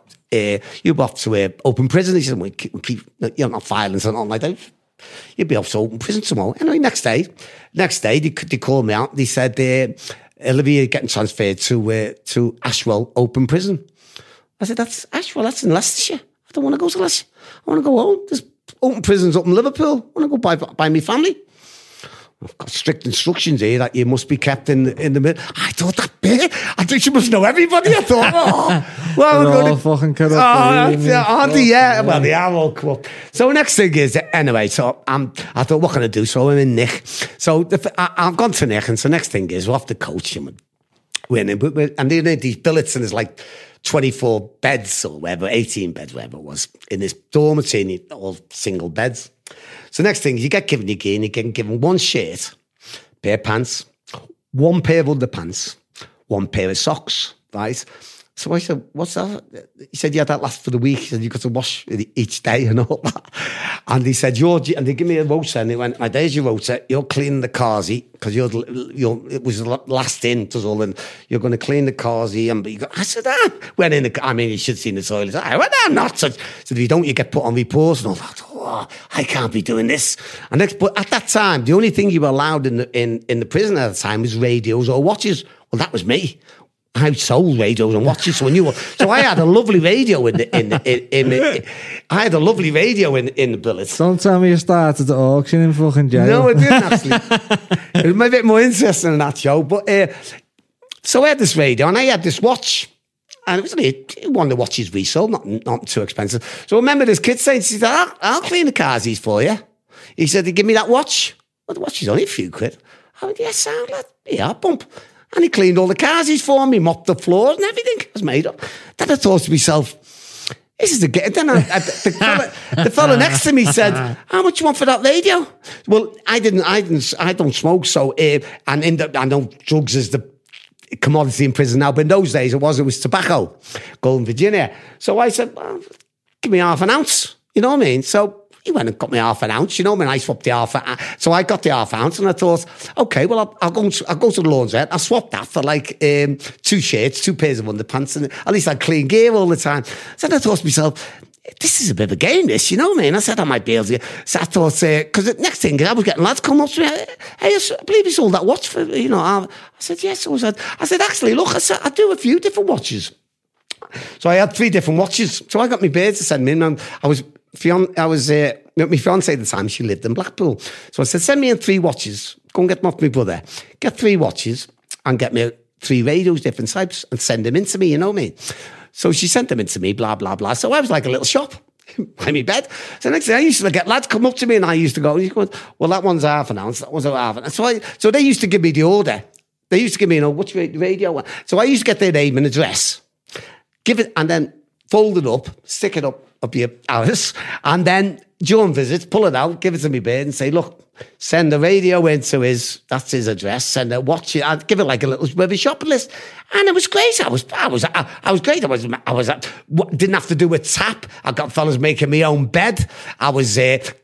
to open prison. He said, we keep you're not violent or nothing like that. You'll be off to open prison tomorrow. Anyway, next day, they called me out. They said, Olivia getting transferred to Ashwell Open Prison. I said, that's Ashwell, that's in Leicestershire. I don't want to go to Leicestershire. I want to go home. There's open prisons up in Liverpool. I want to go by my family. I've got strict instructions here that you must be kept in the middle. I thought that bit. I think you must know everybody. I thought, well, they're all fucking corrupt. Aren't they? Yeah. Well, they are all corrupt. So next thing is, anyway, so I thought, what can I do? So I'm in Nick. So I've gone to Nick, and so next thing is, we're off the coach, and we're in, and they're in these billets, and there's like 24 beds or whatever, 18 beds, whatever it was, in this dormitory, all single beds. So next thing, you get given your gear, and you get given one shirt, pair of pants, one pair of underpants, one pair of socks, right? So I said, what's that? He said, yeah, that lasts for the week. He said, you've got to wash each day and all that. And he said, and they give me a rota, and they went, my there's your rota, you're cleaning the carsy, because it was last in, and you're going to clean the carsy. And I said, went in, you should have seen the toilet. I went, not such. So if you don't, you get put on reports and all that. I can't be doing this. But at that time, the only thing you were allowed in the prison at the time was radios or watches. Well, that was me. I sold radios and watches, so I had a lovely radio in the billets. Don't tell me you started the auction in fucking jail. No, I didn't actually. It was a bit more interesting than that show. But so I had this radio and I had this watch, and it was only one of the watches we sold, not too expensive. So I remember this kid saying, he said, I'll clean the cars for you. He said, give me that watch. Well, the watch is only a few quid. I went, yes, sound lad. Yeah, bump. And he cleaned all the carsies for me, mopped the floors and everything. It was made up. Then I thought to myself, this is the game. Then the fella next to me said, how much you want for that radio? Well, I don't smoke. So, I know drugs is the commodity in prison now, but in those days it was tobacco, Golden Virginia. So I said, well, give me half an ounce. You know what I mean? So he went and got me half an ounce, you know, I swapped the so I got the half ounce, and I thought, okay, well, I'll go to the laundrette, I'll swap that for like 2 shirts, 2 pairs of underpants, and at least I'd clean gear all the time. So then I thought to myself, this is a bit of a game, this, you know what I mean? I said I might be able to, so I thought, because the next thing, I was getting lads come up to me, hey, I believe you sold that watch for, you know, I said, yes, I said, actually, look, I do a few different watches. So I had 3 different watches, so I got my beard to send me in, and I was my fiance at the time, she lived in Blackpool. So I said, send me in 3 watches. Go and get them off my brother. Get 3 watches and get me 3 radios, different types, and send them in to me, you know what I mean? So she sent them in to me, blah, blah, blah. So I was like a little shop by my bed. So next day I used to get lads come up to me, and I used to go, well, that one's half an ounce, that one's half an ounce. So they used to give me the order. They used to give me, which radio. So I used to get their name and address, give it, and then fold it up, stick it up your Alice, and then during visits, pull it out, give it to me bed, and say, look, send the radio into that's his address, send a watch it, I'd give it like a little bit of a shopping list. And it was great. I was great. Didn't have to do a tap. I got fellas making my own bed. I was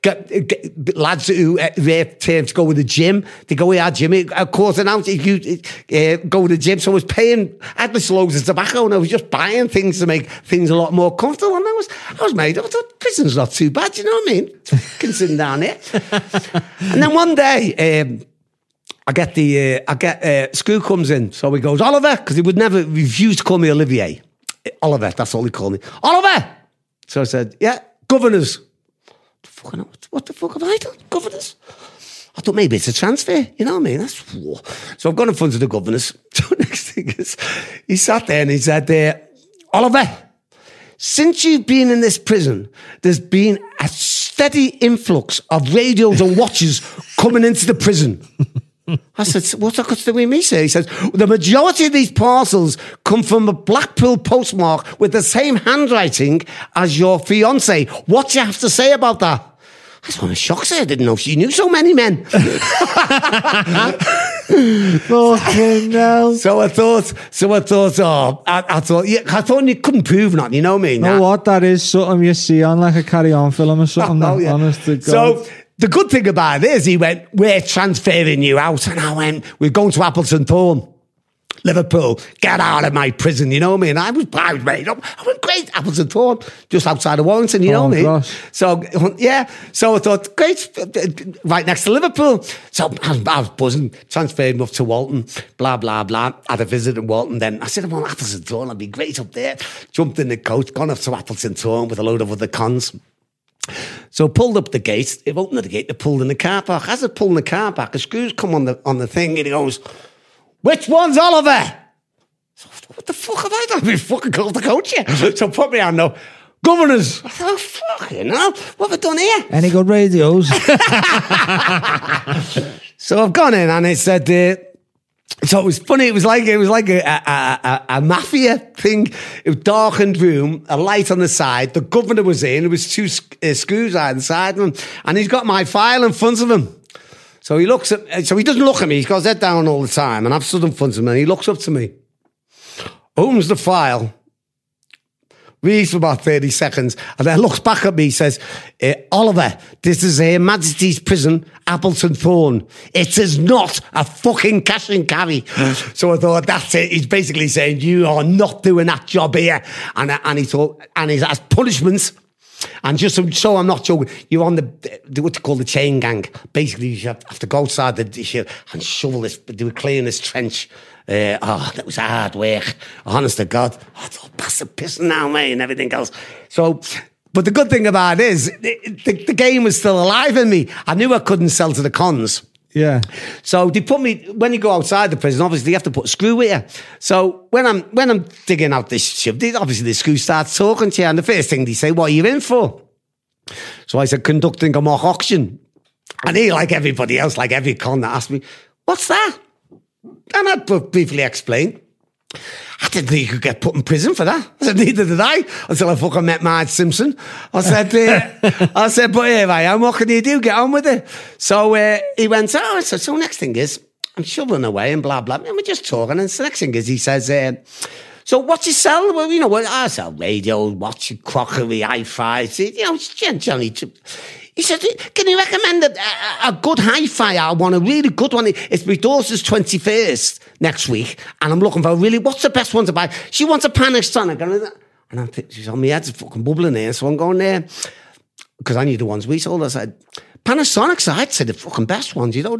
lads who to go to the gym. They go, yeah, Jimmy, a quarter an ounce. If you go to the gym, so I was paying. I had this loads of tobacco, and I was just buying things to make things a lot more comfortable. And I was made up. I thought prison's not too bad. You know what I mean? Fucking sitting down here. And then one day, I get Screw comes in, so he goes, Oliver, because he would never refuse to call me Olivier. Oliver, that's all he called me. Oliver! So I said, yeah, governors. What the fuck have I done? Governors? I thought maybe it's a transfer, you know what I mean? So I've gone in front of the governors. So next thing is, he sat there and he said, Oliver, since you've been in this prison, there's been a steady influx of radios and watches coming into the prison. I said, what's that got to do with me, sir? He says, the majority of these parcels come from a Blackpool postmark with the same handwriting as your fiancée. What do you have to say about that? That's one of shocks. I didn't know she knew so many men. Fucking hell. So I thought, I thought you couldn't prove nothing, you know what I mean? You know what? That is something you see on like a Carry On film or something. Honest to God. So the good thing about it is he went, we're transferring you out. And I went, we're going to Appleton Thorn, Liverpool, get out of my prison, you know what I mean? I was made up. I went, great, Appleton Thorn, just outside of Warrington, you know what I mean? Gosh. So, yeah, so I thought, great, right next to Liverpool. So I was buzzing, transferred him up to Walton, blah, blah, blah. Had a visit in Walton then. I said, I'm on Appleton Thorn, I'd be great up there. Jumped in the coach, gone up to Appleton Thorn with a load of other cons. So pulled up the gate, it opened the gate, they pulled in the car park. As it pulled in the car park, the screws come on the thing and he goes, which one's Oliver? So, what the fuck have I done? I've been fucking called the coach here. So put me on now. Governors. I thought, fucking hell, what have I done here? Any good radios? So I've gone in and it said, so it was funny, it was like a mafia thing. It was darkened room, a light on the side. The governor was in, there was two screws either side of him, and he's got my file in front of him. So he doesn't look at me, he's got his head down all the time, and I've stood in front of him, and he looks up to me, opens the file, reads for about 30 seconds, and then looks back at me, says, Oliver, this is Her Majesty's Prison, Appleton Thorn. It is not a fucking cash and carry. So I thought, that's it. He's basically saying, you are not doing that job here. And he thought, and he's as punishments. And just so I'm not joking, you're on the what you call the chain gang. Basically, you have to go outside and shovel this, do a clear in this trench. That was hard work. Honest to God. I thought, pass the piss now, mate, and everything else. So, but the good thing about it is, the game was still alive in me. I knew I couldn't sell to the cons. Yeah. So they put me, when you go outside the prison, obviously you have to put a screw with you. So when I'm digging out this shit, obviously the screw starts talking to you, and the first thing they say, what are you in for? So I said, conducting a mock auction. And he, like everybody else, like every con that asked me, what's that? And I briefly explained. I didn't think you could get put in prison for that. I said, neither did I, until I fucking met Marge Simpson. I said, but here I am, what can you do? Get on with it. So he went, so next thing is, I'm shoveling away and blah, blah. And we're just talking. And the next thing is, he says, so what you sell? Well, you know, I sell radio, watch, crockery, hi-fi, you know, generally. He said, can you recommend a good hi-fi? I want a really good one. It's my daughter's 21st next week, and I'm looking for what's the best one to buy? She wants a Panasonic. And I think she's on my head's fucking bubbling here, so I'm going there. Because I knew the ones we sold. I said, Panasonic's, I'd say the fucking best ones, you know.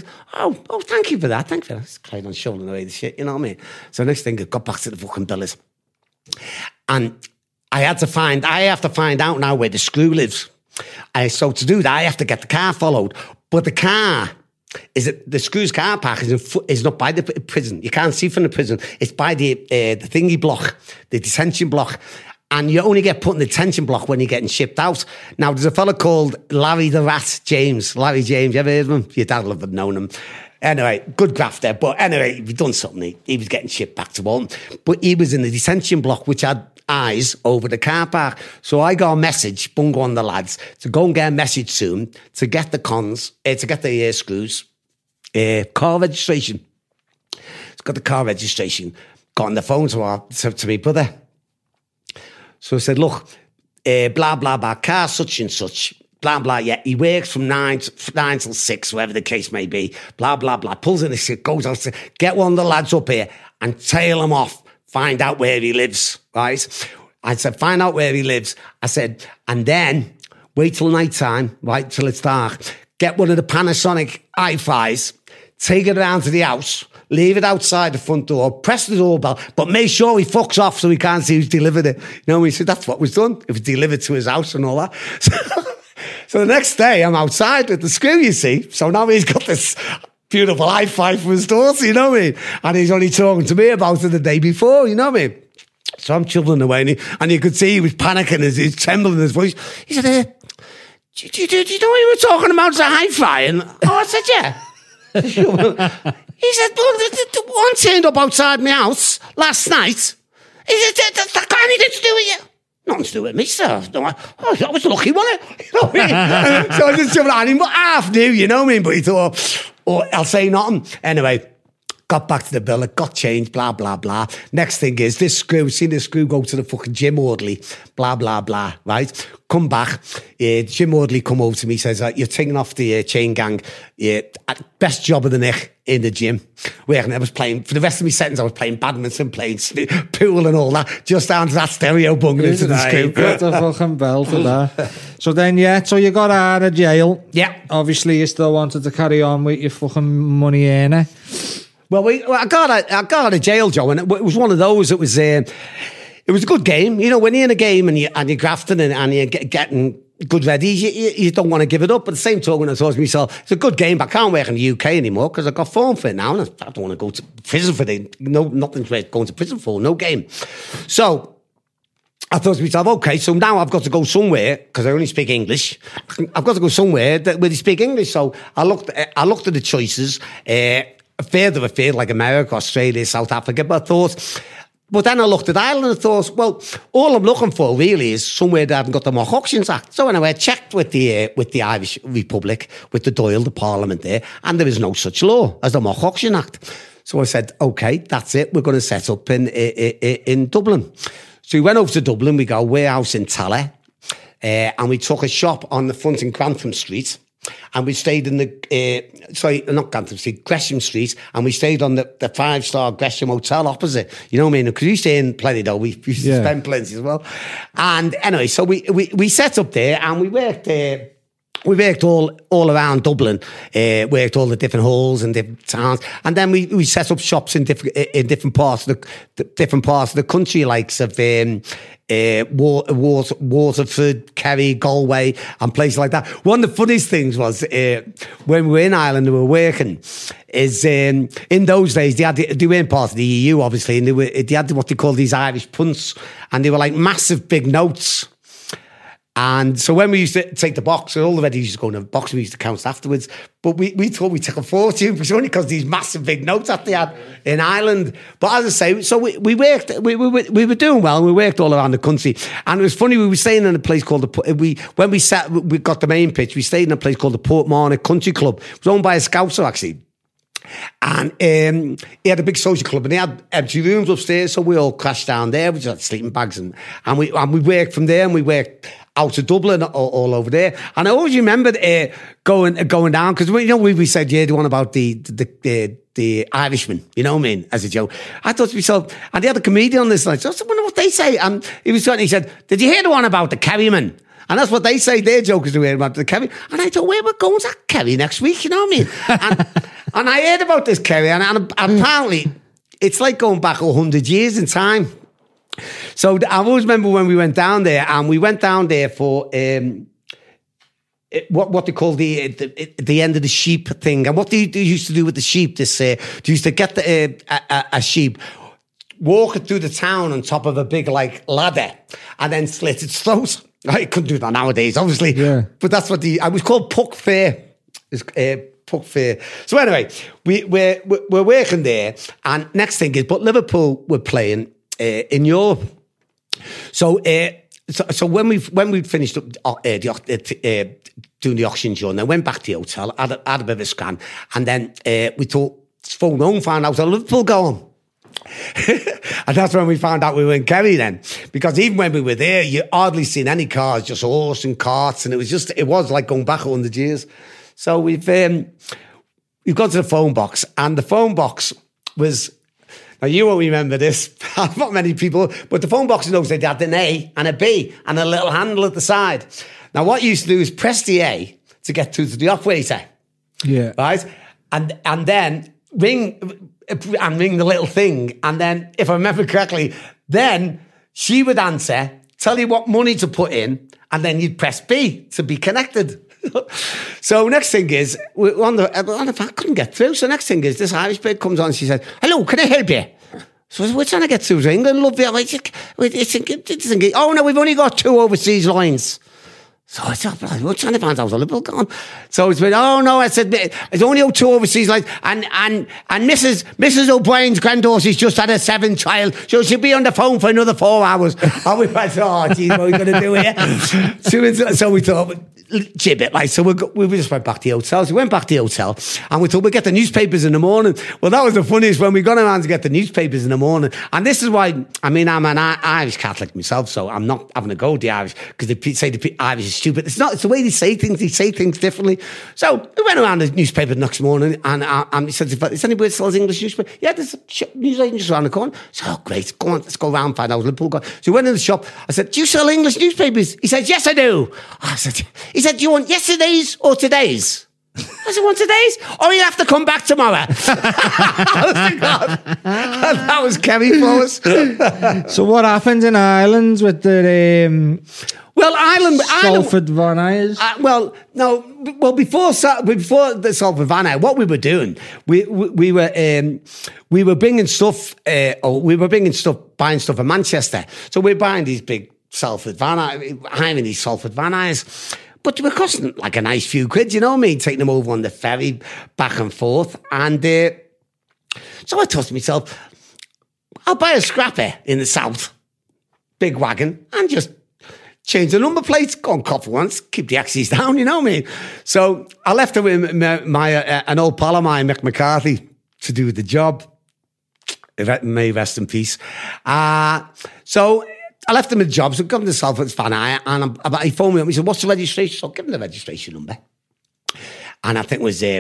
Oh, thank you for that. Thank you for that. Just carried on shoveling away the shit, you know what I mean? So next thing, I got back to the fucking billers. And I have to find out now where the screw lives. So to do that, I have to get the car followed. But the car, the screw's car park is not by the prison. You can't see from the prison. It's by the thingy block, the detention block. And you only get put in the detention block when you're getting shipped out. Now, there's a fella called Larry the Rat James. Larry James, you ever heard of him? Your dad will have known him. Anyway, good grafter. But anyway, we've done something. He was getting shipped back to Walton. But he was in the detention block, which had eyes over the car park. So I got a message, bungo on the lads, to go and get a message soon to get the cons, to get the screws, car registration. It's got the car registration. Got on the phone to me brother. So I said, look, blah, blah, blah, car such and such, blah, blah, yeah, he works from 9 till 6, whatever the case may be, blah, blah, blah, pulls in the shit, goes out, get one of the lads up here and tail him off, find out where he lives, right? I said, find out where he lives. I said, and then wait till night time, right, till it's dark, get one of the Panasonic hi-fis, take it around to the house, leave it outside the front door, press the doorbell, but make sure he fucks off so he can't see who's delivered it. You know, he said, that's what was done. It was delivered to his house and all that. So the next day, I'm outside with the screw, you see. So now he's got this beautiful hi-fi for his daughter, you know what I mean? And he's only talking to me about it the day before, you know what I mean? So I'm chubbling away, and you could see he was panicking, he's trembling in his voice. He said, do you know what you were talking about, the hi-fi? And I said, yeah. He said, well, one turned up outside my house last night. He said, that got anything to do with you. nothing to do with me, sir. No, I was lucky, wasn't it? You know what I mean? So I just jumped on him, but half knew, you know what I mean? But he thought, oh, I'll say nothing. Anyway, got back to the billet, got changed, blah, blah, blah. Next thing is this screw, seen this screw go to the fucking gym orderly, blah, blah, blah, right? Come back, Jim Orderly come over to me, says, you're taking off the chain gang, best job of the night in the gym. Where I was playing, for the rest of my sentence, I was playing badminton, playing pool and all that, just down to that stereo bunging into the screw. Got the fucking belt for that. So then, so you got out of jail. Yeah. Obviously, you still wanted to carry on with your fucking money earner. Well, I got out of jail, Joe, and it was one of those. It was a good game. You know, when you're in a game and you're grafting and you're getting good ready, you don't want to give it up. But at the same time, I thought to myself, it's a good game, but I can't work in the UK anymore because I've got form for it now, and I don't want to go to prison for it. No, nothing's worth going to prison for, no game. So I thought to myself, okay, so now I've got to go somewhere, because I only speak English. I've got to go somewhere where they speak English. So I looked at the choices, further afield, like America, Australia, South Africa, but then I looked at Ireland and thought, well, all I'm looking for really is somewhere that haven't got the Mock Auctions Act. So anyway, I checked with the Irish Republic, with the Dáil, the Parliament there, and there is no such law as the Mock Auction Act. So I said, okay, that's it. We're going to set up in Dublin. So we went over to Dublin. We got a warehouse in Tallaght, and we took a shop on the front in Grantham Street. And we stayed in Gresham Street, and we stayed on the 5-star Gresham Hotel opposite. You know what I mean? Because we used to earn plenty, though. We used to spend plenty as well. And anyway, so we set up there, and we worked there. We worked all around Dublin, worked all the different halls and different towns, and then we set up shops in different parts of the country, like Waterford, Kerry, Galway, and places like that. One of the funniest things was when we were in Ireland and we were working, is in those days they weren't part of the EU, obviously, and they had what they call these Irish punts, and they were like massive big notes. And so when we used to take the box, all the ready used to go in a box, we used to count afterwards. But we thought we took a fortune, but it's only because these massive big notes that they had in Ireland. But as I say, so we worked, we were doing well, and we worked all around the country. And it was funny, we were staying in a place called we got the main pitch, we stayed in a place called the Portmarnock Country Club. It was owned by a Scouser, actually. And he had a big social club, and he had empty rooms upstairs, so we all crashed down there. We just had sleeping bags, and we worked from there, and we worked out of Dublin, all over there. And I always remembered going down, because we said, the one about the Irishman, you know what I mean, as a joke. I thought to myself, and they had a comedian on this night, so I wonder what they say. And he said, did you hear the one about the Kerryman? And that's what they say, their jokers are about the Kerry. And I thought, where we're going to Kerry next week, you know what I mean? And I heard about this Kerry, and apparently it's like going back 100 years in time. So I always remember when we went down there, and we went down there for what they call the end of the sheep thing. And what they used to do with the sheep, they used to get a sheep, walk it through the town on top of a big ladder, and then slit its throat. I couldn't do that nowadays, obviously. Yeah. But that's what I was called Puck Fair. Puck Fair. So anyway, we're working there, and next thing is, but Liverpool were playing in Europe. So when we finished up doing the auctions, I went back to the hotel, had a bit of a scan, and then we thought, phoned home, found out Liverpool going. And that's when we found out we were in Kerry then, because even when we were there, you hardly seen any cars, just horse and carts, and it was like going back 100 years. So we've gone to the phone box, and the phone box was, now you won't remember this, not many people, but the phone box in those days, they had an A and a B and a little handle at the side. Now what you used to do is press the A to get through to the operator. Yeah. Right? And then ring the little thing, and then, if I remember correctly, then she would answer, tell you what money to put in, and then you'd press B to be connected. So next thing is, I couldn't get through. So next thing is, this Irish bird comes on, and she said, hello, can I help you? So we're trying to get through to England, love you. Oh no, we've only got 2 overseas lines. So I said, we're trying to find out how Liverpool gone. So it's been, oh no, I said, it's only 2 overseas lads, and Mrs. O'Brien's granddaughter's just had a 7th child, so she'll be on the phone for another 4 hours. And we went, oh geez, what are we going to do here? So we thought, gibbet, like, so we just went back to the hotel. So we went back to the hotel, and we thought we'd get the newspapers in the morning. Well, that was the funniest when we got around to get the newspapers in the morning. And this is why, I mean, I'm an Irish Catholic myself, so I'm not having a go at the Irish, because they say the Irish is stupid. It's not. It's the way they say things differently. So we went around the newspaper the next morning, and he said, "Is anybody that sells English newspaper?" Yeah, there's a newsagent just around the corner. So, oh, great, go on, let's go around and find out Liverpool got. So we went in the shop. I said, "Do you sell English newspapers?" He said, "Yes, I do." He said, "Do you want yesterday's or today's?" I said, "Want today's? Or you'll have to come back tomorrow." That was Kerry for us. So what happened in Ireland with the Well, Ireland, Salford Van Ayers? Before the Salford Van Ayers, what we were doing, we were bringing stuff, buying stuff in Manchester. So we're buying these big Salford Van Ayers, hiring these Salford Van Ayers. But they were costing like a nice few quid, you know what I mean? Taking them over on the ferry, back and forth. And so I thought to myself, I'll buy a scrapper in the south, big wagon, and just change the number plates, go on coffee once, keep the axes down, you know what I mean? So I left it with an old pal of mine, Mick McCarthy, to do the job. May rest in peace. So I left him the job, so I got him to Salford Van Ayers, and he phoned me up. He said, "What's the registration?" So I gave him the registration number. And I think it was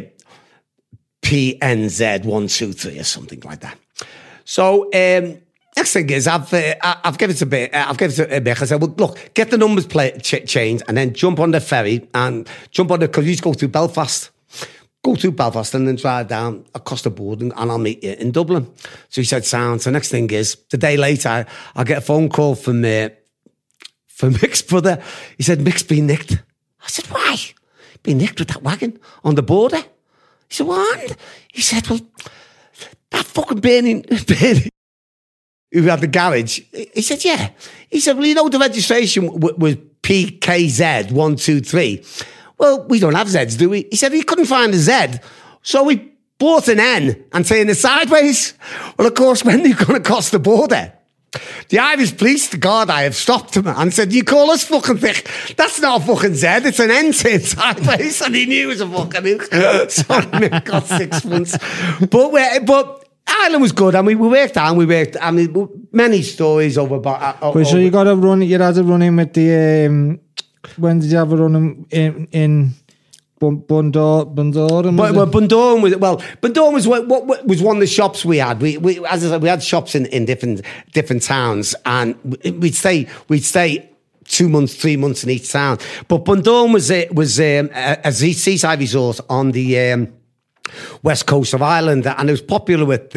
PNZ123 or something like that. So next thing is, I've given it to Mick. I said, "Well, look, get the numbers changed, and then jump on the ferry and because you go through Belfast. Go through Belfast and then drive down across the border and I'll meet you in Dublin." So he said, "Sound." So next thing is, the day later, I get a phone call from Mick's brother. He said, "Mick's been nicked." I said, "Why? Been nicked with that wagon on the border?" He said, "What?" He said, "Well, that fucking Bernie who had the garage." He said, "Yeah." He said, "Well, you know the registration was PKZ123. Well, we don't have Zs, do we?" He said he couldn't find a Z, so we bought an N and saying it sideways. Well, of course, when they're going to cross the border, the Irish police, the guard I have stopped him and said, "You call us fucking thick? That's not a fucking Z, it's an N saying sideways." And he knew it was a fucking hook. So Mick got 6 months. But Ireland was good, and we worked out, I mean, many stories over. So you got to run, you had to run in with the... When did you have a run in Bundoran? Bundoran was what was one of the shops we had. We as I said, we had shops in different towns, and we'd stay 2 months, 3 months in each town. But Bundoran was a seaside resort on the west coast of Ireland, and it was popular with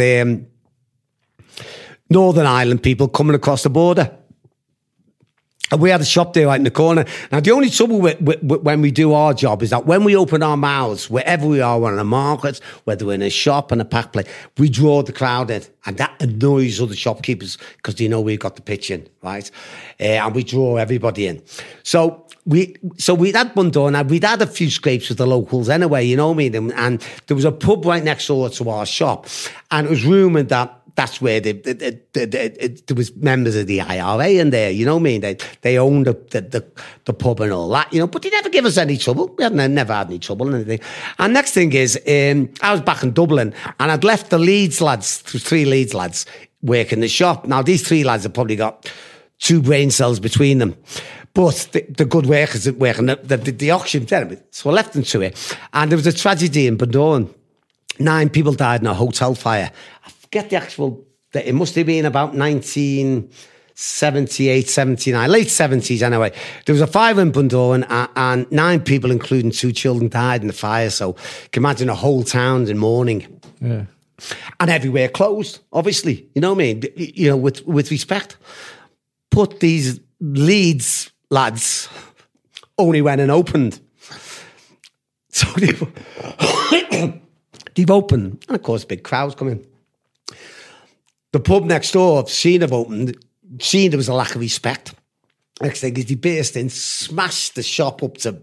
Northern Ireland people coming across the border. And we had a shop there right in the corner. Now, the only trouble with when we do our job is that when we open our mouths, wherever we are, we're in a market, whether we're in a shop and a pack plate, we draw the crowd in. And that annoys other shopkeepers because they know we've got the pitch in, right? And we draw everybody in. So we'd had Bundoran, and we'd had a few scrapes with the locals anyway, you know what I mean? And there was a pub right next door to our shop. And it was rumoured that that's where there was members of the IRA in there, you know what I mean? They owned the pub and all that, you know, but they never give us any trouble. We never had any trouble or anything. And next thing is, I was back in Dublin, and I'd left the Leeds lads, 3 Leeds lads, working the shop. Now, these 3 lads have probably got 2 brain cells between them. But the good workers that work, and the auction, so I left them to it. And there was a tragedy in Bundoran. 9 people died in a hotel fire. Get the actual, it must have been about 1978, 79, late 70s anyway. There was a fire in Bundoran, and 9 people, including 2 children, died in the fire. So you can imagine a whole town in mourning. Yeah. And everywhere closed, obviously, you know what I mean? You know, with respect. But these Leeds lads only went and opened. So they've opened, and of course big crowds come in. The pub next door, seen there was a lack of respect. Next thing is he burst in, smashed the shop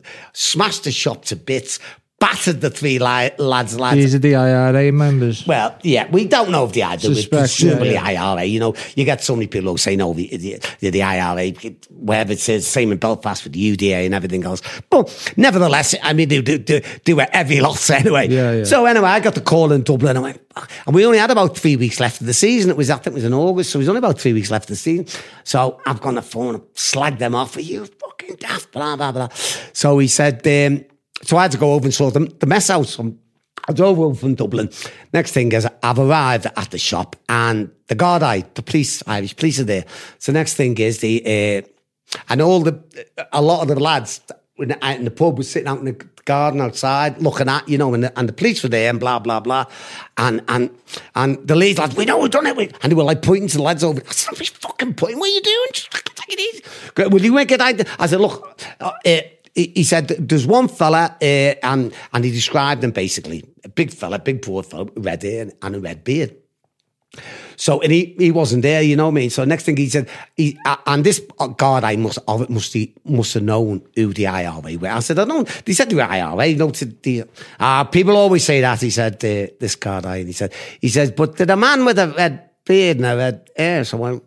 to bits, battered the three lads. These are the IRA members. Well, yeah, we don't know if they are. Presumably yeah. IRA. You know, you get so many people who say, no, the IRA, wherever it says, same in Belfast with the UDA and everything else. But nevertheless, I mean, they do heavy lots anyway. Yeah. So anyway, I got the call in Dublin. I went, and we only had about 3 weeks left of the season. I think it was in August, so it was only about 3 weeks left of the season. So I've gone on the phone and slagged them off. Are you fucking daft? Blah, blah, blah. So he said, so I had to go over and sort the mess out. So I drove over from Dublin. Next thing is I've arrived at the shop and the Gardaí, Irish police are there. So next thing is a lot of the lads in the pub was sitting out in the garden outside looking at, you know, and the police were there and blah, blah, blah. And the lead lads, we know we've done it. And they were like pointing to the lads over. I said, I'm fucking pointing. What are you doing? Just fucking take it easy. Will you make it? I said, look, he said, there's one fella, and he described him basically, a big fella, big broad fella, red hair and a red beard. So, and he wasn't there, you know what I mean? So next thing he said, and this guard I must have known who the IRA were. I said, I don't know. He said the IRA, you know, people always say that, he said, this guard and he says, but the man with a red beard and a red hair,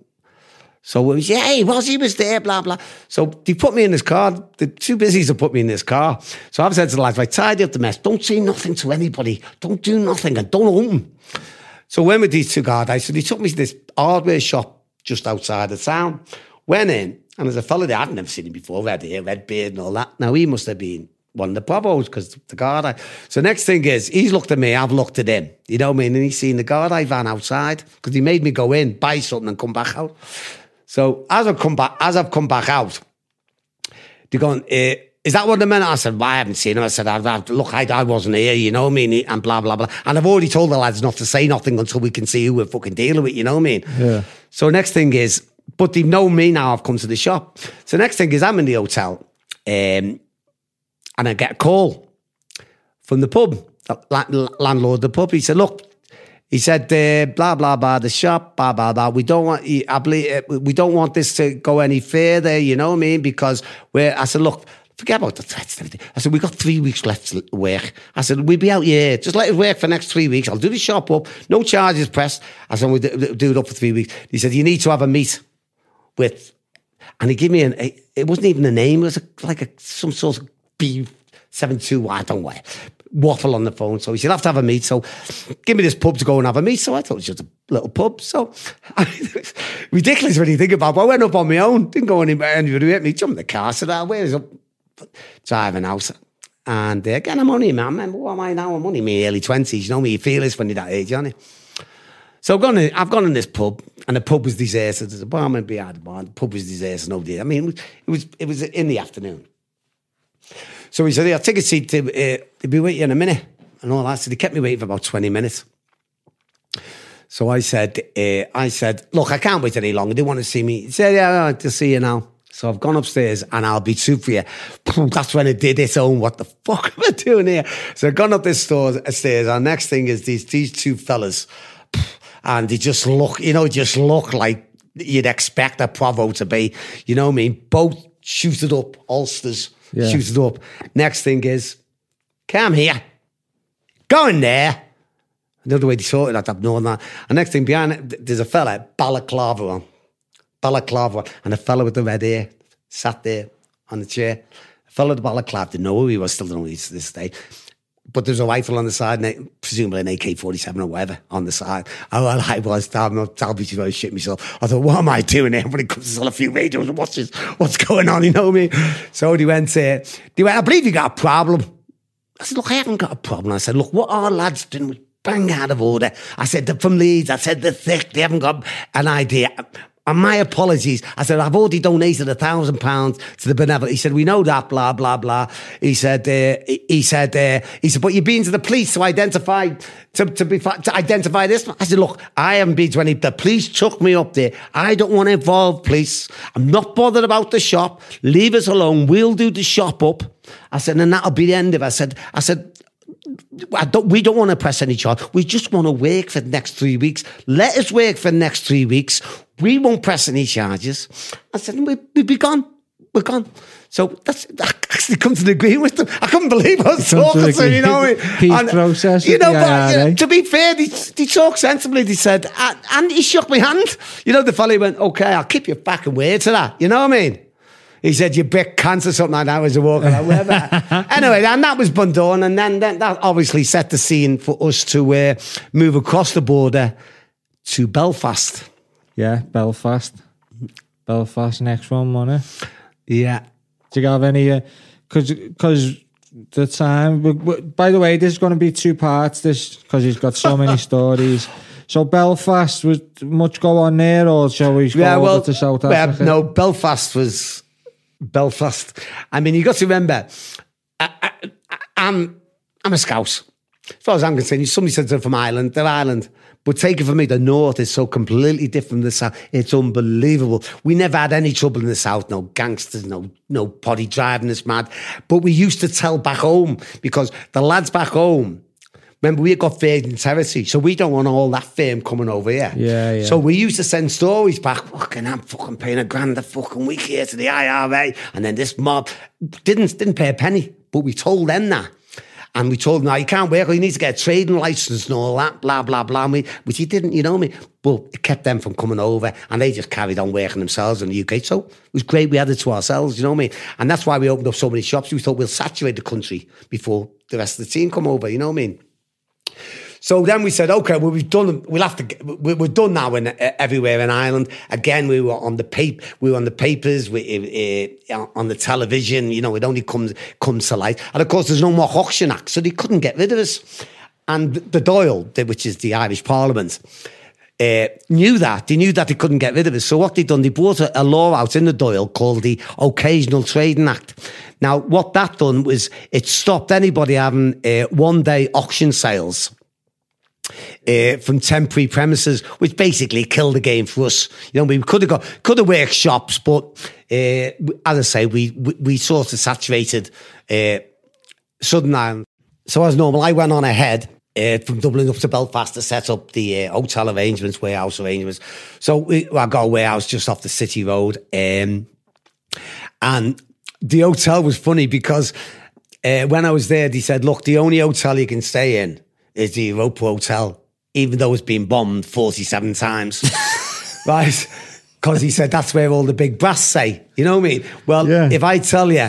so it was, yeah, he was there, blah, blah. So they put me in this car. They're too busy to put me in this car. So I've said to the lads, right, tidy up the mess. Don't say nothing to anybody. Don't do nothing and don't open. So when with these two guys, so they took me to this hardware shop just outside the town. Went in, and there's a fella there, I'd never seen him before, red hair, red beard and all that. Now, he must have been one of the provos, because the guard. So next thing is, he's looked at me, I've looked at him. You know what I mean? And he's seen the guard van outside, because he made me go in, buy something and come back out. So as I've come back out, they're going, is that what the men? I said, well, I haven't seen him. I said, look, I wasn't here, you know what I mean? And blah, blah, blah. And I've already told the lads not to say nothing until we can see who we're fucking dealing with, you know what I mean? Yeah. So next thing is, but they've known me now, I've come to the shop. So next thing is, I'm in the hotel, and I get a call from the pub, landlord of the pub. He said, look, he said, blah, blah, blah, the shop, blah, blah, blah. We don't want this to go any further, you know what I mean? Because I said, look, forget about the threats and everything. I said, we've got 3 weeks left to work. I said, we'll be out here. Just let it work for the next 3 weeks. I'll do the shop up. No charges pressed. I said, we'll do it up for 3 weeks. He said, you need to have a meet with, and he gave me it wasn't even a name. It was some sort of B72, I don't know why. Waffle on the phone. So he said, I'll have to have a meet. So give me this pub to go and have a meet. So I thought it was just a little pub. So ridiculous when you think about it. But I went up on my own. Didn't go anywhere with me. Jumped in the car. Said, where's up? Driving out. And again, I'm only, man. What am I now? I'm only in my early 20s. You know me, you feel this when you're that age, aren't you? So I've gone in this pub, and the pub was deserted. There's a barman behind the bar. The pub was deserted. Nobody. I mean, it was in the afternoon. So he said, yeah, take a seat. They'll be waiting in a minute. And all that. So they kept me waiting for about 20 minutes. So I said, look, I can't wait any longer. They want to see me. He said, yeah, I'd like to see you now. So I've gone upstairs and I'll be true for you. That's when it did its own. What the fuck am I doing here? So I've gone up this stairs. And next thing is these two fellas. And they just look like you'd expect a provo to be. You know what I mean? Both shooted up, ulsters. Yeah. Shoots it up. Next thing is, come here. Go in there. Another way they sorted that, I've known that. And next thing behind it, there's a fella, balaclava on. And a fella with the red hair sat there on the chair. A fella with the balaclava, didn't know who he was, still don't know who he is to this day. But there's a rifle on the side, and presumably an AK-47 or whatever on the side. Oh, well, I was talking to shit myself. I thought, what am I doing here? Everybody comes to sell a few radios and what's going on, you know what I mean? So they went, I believe you got a problem. I said, look, I haven't got a problem. I said, look, what are lads doing with bang out of order? I said, they're from Leeds. I said, they're thick. They haven't got an idea. And my apologies. I said, I've already donated £1,000 to the benevolent. He said, we know that, blah, blah, blah. He said, but you've been to the police to identify this. I said, look, I haven't been to any. The police took me up there. I don't want to involve police. I'm not bothered about the shop. Leave us alone. We'll do the shop up. I said, and that'll be the end of it. I said, we don't want to press any charge. We just want to work for the next 3 weeks. Let us work for the next 3 weeks. We won't press any charges. I said, we'd be gone. we're gone. So I actually come to the agreement with them. I couldn't believe I was talking to, you know what I mean? Peace process. You know, but, but to be fair, they talked sensibly. They said, and he shook my hand. You know, the fella went, okay, I'll keep your fucking word to that. You know what I mean? He said, you bit cancer, something like that, as a walker, like, whatever. Anyway, and that was done. And then that obviously set the scene for us to move across the border to Belfast. Yeah, Belfast. Belfast, next one, money. Yeah. Do you have any? Because the time. By the way, this is going to be 2 parts. This because he's got so many stories. So Belfast, was much go on there, or shall we go over to South Africa? No, Belfast was Belfast. I mean, you got to remember, I'm a Scouse. As far as I'm concerned, somebody said they're from Ireland. They're Ireland. But take it from me, the North is so completely different from the South. It's unbelievable. We never had any trouble in the South. No gangsters, no potty driving us mad. But we used to tell back home, because the lads back home, remember, we got Virgin Territory, so we don't want all that fame coming over here. Yeah. So we used to send stories back. Fucking, I'm fucking paying $1,000 a fucking week here to the IRA, and then this mob didn't pay a penny. But we told them that. And we told him, no, you can't work, you need to get a trading license and all that, blah, blah, blah. Which he didn't, you know what I mean? But it kept them from coming over, and they just carried on working themselves in the UK. So it was great, we had it to ourselves, you know what I mean? And that's why we opened up so many shops. We thought we'll saturate the country before the rest of the team come over, you know what I mean? So then we said, okay, well, we're done now everywhere in Ireland. Again, we were on the papers, on the television, you know, it only comes to light. And of course, there's no more Auction Act, so they couldn't get rid of us. And the Dáil, which is the Irish Parliament, knew that. They knew that they couldn't get rid of us. So what they done, they brought a law out in the Dáil called the Occasional Trading Act. Now, what that done was it stopped anybody having one-day auction sales from temporary premises, which basically killed the game for us. You know, we could have worked shops, but as I say, we sort of saturated Southern Ireland. So as normal, I went on ahead from Dublin up to Belfast to set up the hotel arrangements, warehouse arrangements. So I got a warehouse just off the city road, and the hotel was funny because when I was there, they said, look, the only hotel you can stay in is the Europa Hotel, even though it's been bombed 47 times, right? Because he said that's where all the big brass say, you know what I mean? Well, if I tell you,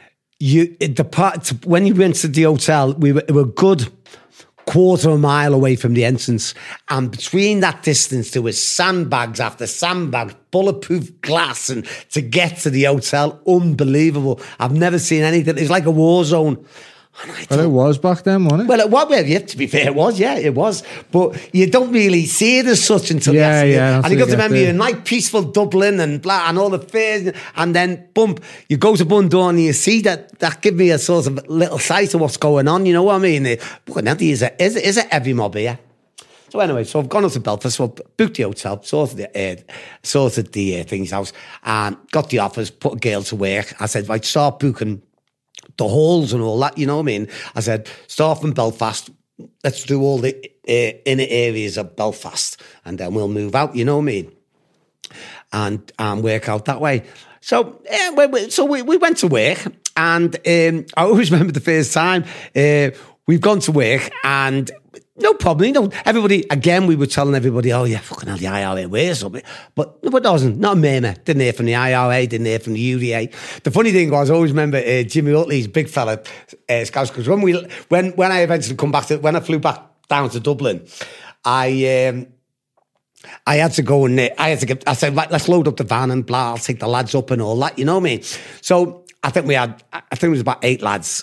when you went to the hotel, we were a good quarter of a mile away from the entrance, and between that distance there was sandbags after sandbags, bulletproof glass, and to get to the hotel, unbelievable. I've never seen anything. It was like a war zone. Well, it was back then, wasn't it? Well, it was. Yeah, to be fair, it was. Yeah, it was. But you don't really see it as such until you and you got to remember you're in like peaceful Dublin and blah and all the fairs, and then bump, you go to Bundoran and you see that give me a sort of little sight of what's going on. You know what I mean? But now is it every mob here? So anyway, so I've gone up to Belfast, so booked the hotel, sorted the things out, and got the offers, put a girl to work. I said, right, start booking the halls and all that, you know what I mean? I said, start from Belfast, let's do all the inner areas of Belfast, and then we'll move out, you know what I mean? And work out that way. So we went to work, and I always remember the first time we've gone to work, and no problem, you know, everybody, again, we were telling everybody, oh yeah, fucking hell, the IRA wears something. But it wasn't, not a murmur. Didn't hear from the IRA, didn't hear from the UDA. The funny thing was, I always remember Jimmy Utley's big fella, Scouts, because when I eventually when I flew back down to Dublin, I had to go and I said, right, let's load up the van and blah, I'll take the lads up and all that, you know what I mean? So I think it was about 8 lads,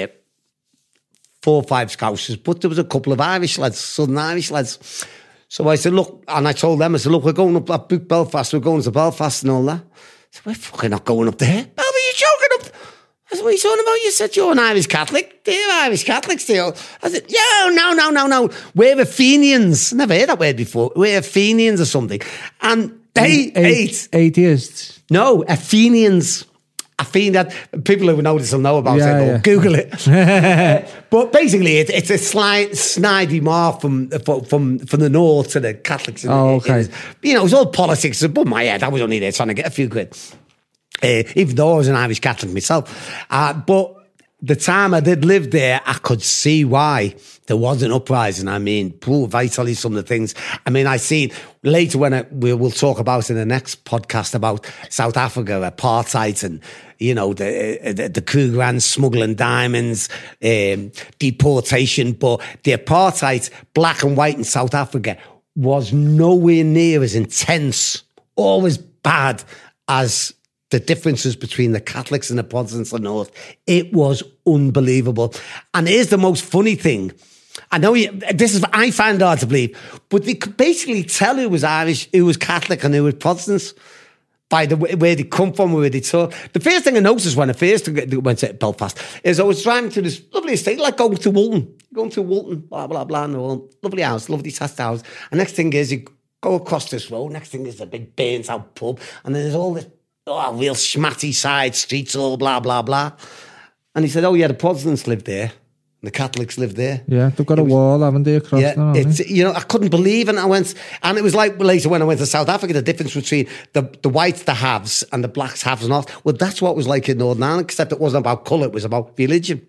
4 or 5 Scousers, but there was a couple of Irish lads, Southern Irish lads. So I said, look, and I told them, I said, look, we're going up, I booked Belfast, we're going to Belfast and all that. I said, we're fucking not going up there. Oh, are you joking up? I said, what are you talking about? You said you're an Irish Catholic. They're Irish Catholics still. I said, no. We're Athenians. Never heard that word before. We're Athenians or something. And they atheists. No, Athenians. I think that people who know this will know about it. Google it. But basically, it's a snidey mark from the north to the Catholics. Oh, okay. You know, it's all politics above my head. I was only there trying to get a few quid. even though I was an Irish Catholic myself. But the time I did live there, I could see why there was an uprising. I mean, if I tell you some of the things, I mean, I see later when we'll talk about in the next podcast about South Africa, apartheid, and, you know, the Krugerrand smuggling diamonds, deportation. But the apartheid, black and white in South Africa, was nowhere near as intense, always bad as the differences between the Catholics and the Protestants in the North. It was unbelievable. And here's the most funny thing. I know I find it hard to believe, but they could basically tell who was Irish, who was Catholic, and who was Protestants by the way, where they come from, where they talk. The first thing I noticed when I first went to Belfast is I was driving to this lovely estate, like going to Woolton, blah, blah, blah, and all. Lovely house, lovely test house. And next thing is you go across this road, next thing is a big burnt out pub, and then there's all this real schmatty side streets, all blah, blah, blah. And he said, oh, yeah, the Protestants lived there. And the Catholics lived there. Yeah, they've got a wall, haven't they, across there? It's, you know, I couldn't believe it. And it was like later when I went to South Africa, the difference between the whites, the haves, and the blacks, haves not. Well, that's what it was like in Northern Ireland, except it wasn't about colour, it was about religion.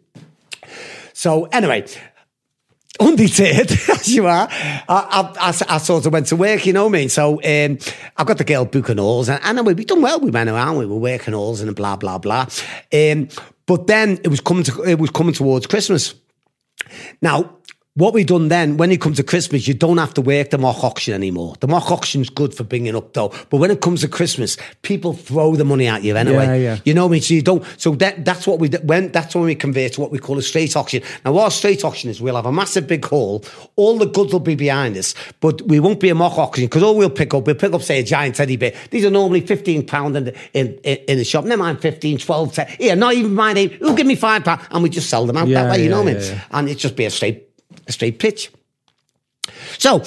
So anyway, undeterred as you are, I sort of went to work, you know what I mean? So I got the girl booking halls, and we done well. We went around, we were working halls and blah blah blah. But then it was coming towards Christmas. Now, what we done then, when it comes to Christmas, you don't have to work the mock auction anymore. The mock auction's good for bringing up dough, but when it comes to Christmas, people throw the money at you anyway. Yeah. You know what I mean? So you don't. So that's what we that's when we convert to what we call a straight auction. Now, what a straight auction is, we'll have a massive big hall. All the goods will be behind us, but we won't be a mock auction because all we'll pick up, say, a giant teddy bear. These are normally £15 in the shop. Never mind 15, 12, 10. Yeah, not even mind. Who'll give me £5? And we just sell them out that way. You know what I mean? Yeah. And it just be a straight pitch. So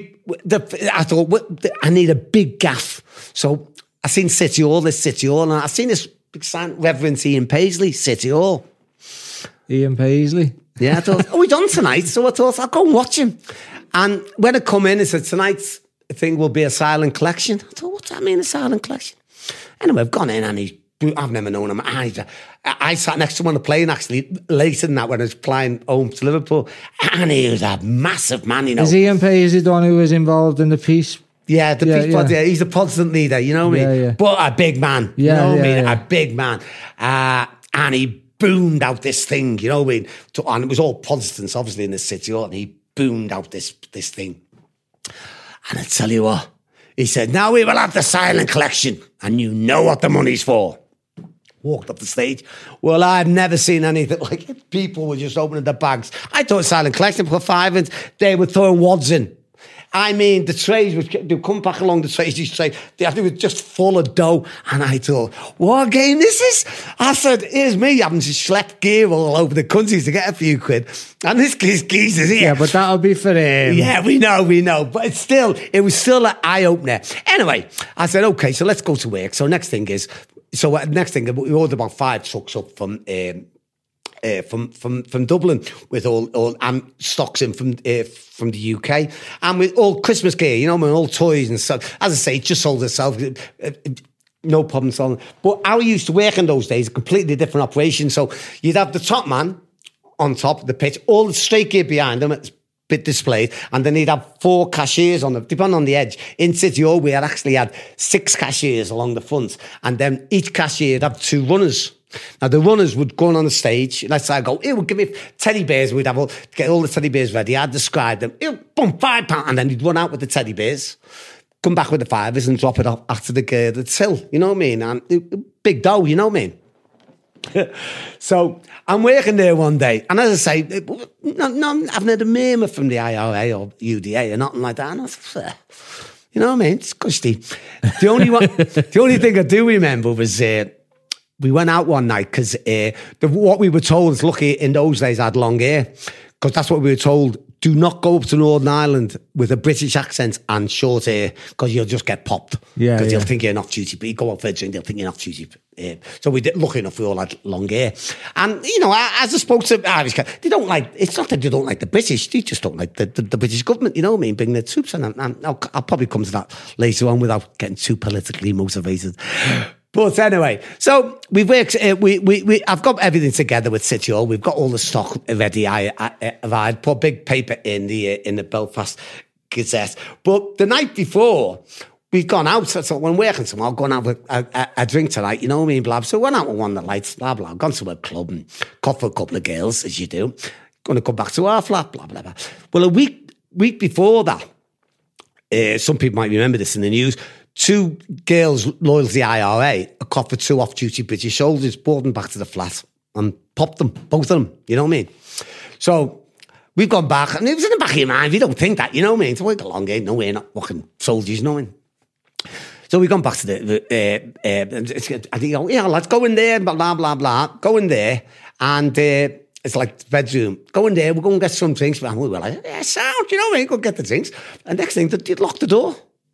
I thought, I need a big gaff. So I seen City Hall, and I seen this big sign, Reverend Ian Paisley, City Hall. Ian Paisley? Yeah, I thought, we're done tonight. So I thought, I'll go and watch him. And when I come in, I said, tonight's thing will be a silent collection. I thought, what's that mean, a silent collection? Anyway, I've gone in and I've never known him. I sat next to him on the plane, actually, later than that, when I was flying home to Liverpool. And he was a massive man, you know. Is Ian Paisley the one who was involved in the peace? Yeah, he's a Protestant leader, you know what I mean? Yeah. But a big man, you know what I mean? A big man. And he boomed out this thing, you know what I mean? And it was all Protestants, obviously, in the city, and he boomed out this thing. And I tell you what, he said, now we will have the silent collection, and you know what the money's for. Walked up the stage. Well, I've never seen anything like it. People were just opening their bags. I thought silent collection for £5, they were throwing wads in. I mean, the trays they'd come back along the trays, they were just full of dough. And I thought, what game this is? I said, here's me having to schlep gear all over the country to get a few quid. And this geezer's here. Yeah, but that'll be for him. Yeah, we know. But it was still an eye-opener. Anyway, I said, okay, so let's go to work. So next thing, we ordered about 5 trucks up from Dublin with all stocks in from the UK, and with all Christmas gear, you know, all toys and stuff. As I say, it just sold itself. No problem selling. But how we used to work in those days, a completely different operation. So you'd have the top man on top of the pitch, all the straight gear behind them, it's bit displayed, and then he'd have 4 cashiers on them, depending on the edge. In City Hall, we had 6 cashiers along the front, and then each cashier would have 2 runners. Now, the runners would go on the stage. Let's say I go, here, give me teddy bears. We'd get all the teddy bears ready. I'd describe them. Boom, £5. And then he'd run out with the teddy bears, come back with the 5s and drop it off after the till. You know what I mean? And big dough, you know what I mean? So I'm working there one day, and as I say, no, I've had a murmur from the IRA or UDA or nothing like that. And I said, you know what I mean? It's gusty. The only thing I do remember was we went out one night because what we were told is, lucky in those days I had long hair, because that's what we were told. Do not go up to Northern Ireland with a British accent and short hair, because you'll just get popped. Yeah, because they'll think you're not duty. But you go out for a drink, they'll think you're not duty. So we did. Lucky enough, we all had long hair. And you know, as I spoke to Irish guys, they don't like. It's not that they don't like the British. They just don't like the British government. You know what I mean? Bringing their troops in. And I'll probably come to that later on without getting too politically motivated. But anyway, so we've worked. I've got everything together with City Hall. We've got all the stock ready. I'd put big paper in the Belfast Gazette. But the night before, we've gone out. So when working somewhere, I'll go and have a drink tonight. You know what I mean? Blah. So went out with one of the lights. Blah blah. Gone to a club and caught for a couple of girls, as you do. Going to come back to our flat. Blah blah blah. Well, a week before that, some people might remember this in the news. 2 girls loyal to the IRA are caught for 2 off-duty British soldiers, brought them back to the flat and popped them, both of them, you know what I mean? So we've gone back, and it was in the back of your mind, you don't think that, you know what I mean? It's like a long game, no, we're not fucking soldiers, you know what I mean? So we've gone back to I think, let's go in there, blah, blah, blah, go in there, and it's like the bedroom. Go in there, we'll go and get some drinks. And we were like, yeah, sound, you know what I mean? Go get the drinks. And next thing, they'd lock the door.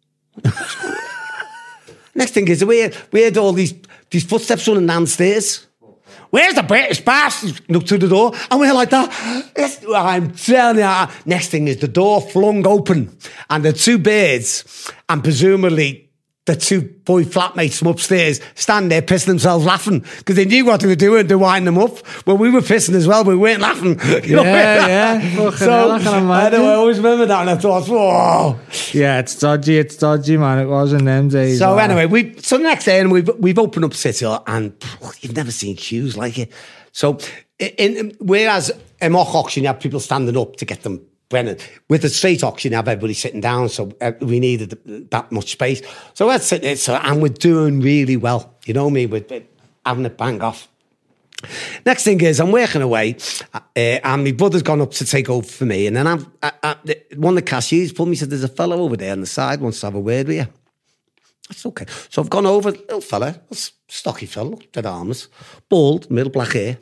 Next thing is, we heard all these footsteps running downstairs. Where's the British bastard? Look through the door, and we're like that. I'm telling you. Next thing is the door flung open, and the 2 birds, and presumably the 2 boy flatmates from upstairs, stand there pissing themselves laughing because they knew what they were doing to wind them up. Well, we were pissing as well, but we weren't laughing. Yeah. So I always remember that, and I thought, whoa. Yeah, it's dodgy, man. It was in them days. So anyway, the next day, and we've opened up City Hall, and you've never seen queues like it. So whereas in mock auction, you have people standing up to get them Brennan. With the straight auction, you have everybody sitting down, so we needed that much space. So let's sit there, and we're doing really well. You know what I mean? We're having it bang off. Next thing is, I'm working away, and my brother's gone up to take over for me, and then one of the cashiers pulled me, said, there's a fellow over there on the side, wants to have a word with you. That's okay. So I've gone over, little fella, stocky fella, dead arms, bald, middle black hair.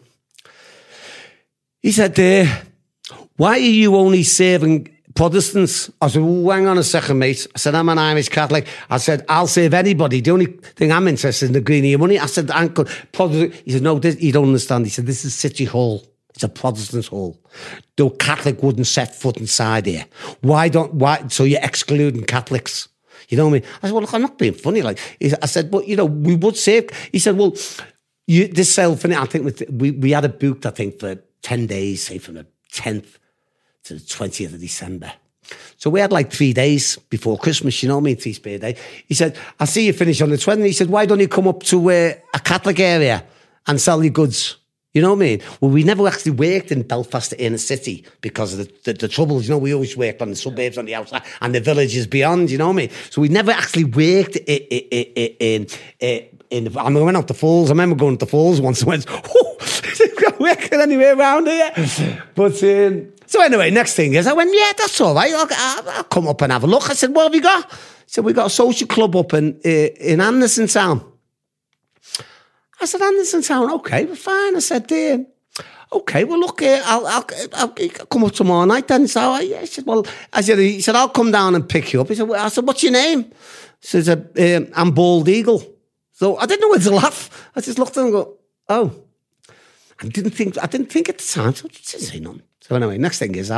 He said, why are you only serving Protestants? I said, well, hang on a second, mate. I said, I'm an Irish Catholic. I said, I'll serve anybody. The only thing I'm interested in is the green of your money. I said, Protestant. He said, no, you don't understand. He said, this is City Hall. It's a Protestant hall. The Catholic wouldn't set foot inside here. Why? So you're excluding Catholics. You know what I mean? I said, well, look, I'm not being funny. I said, but, we would save. He said, well, this self-funny, I think we had it booked, I think, for 10 days, say from the 10th to the 20th of December. So we had 3 days before Christmas, you know what I mean, Feast Day. He said, I see you finish on the 20th. He said, why don't you come up to a Catholic area and sell your goods? You know what I mean? Well, we never actually worked in Belfast inner city because of the troubles. You know, we always worked on the suburbs on the outside and the villages beyond, you know what I mean? So we never actually worked I went out to Falls. I remember going to Falls once and went, I'm working anywhere around here. But, so anyway, next thing is, I went, yeah, that's all right. I'll come up and have a look. I said, what have you got? He said, we got a social club up in Anderson Town. I said, Anderson Town, okay, well, fine. I said, okay, well, look, I'll come up tomorrow night then. So I said, well, he said, I'll come down and pick you up. I said, what's your name? He said, I'm Bald Eagle. So I didn't know where to laugh. I just looked at him and go, oh. I didn't think at the time, so I didn't say nothing. So anyway, next thing is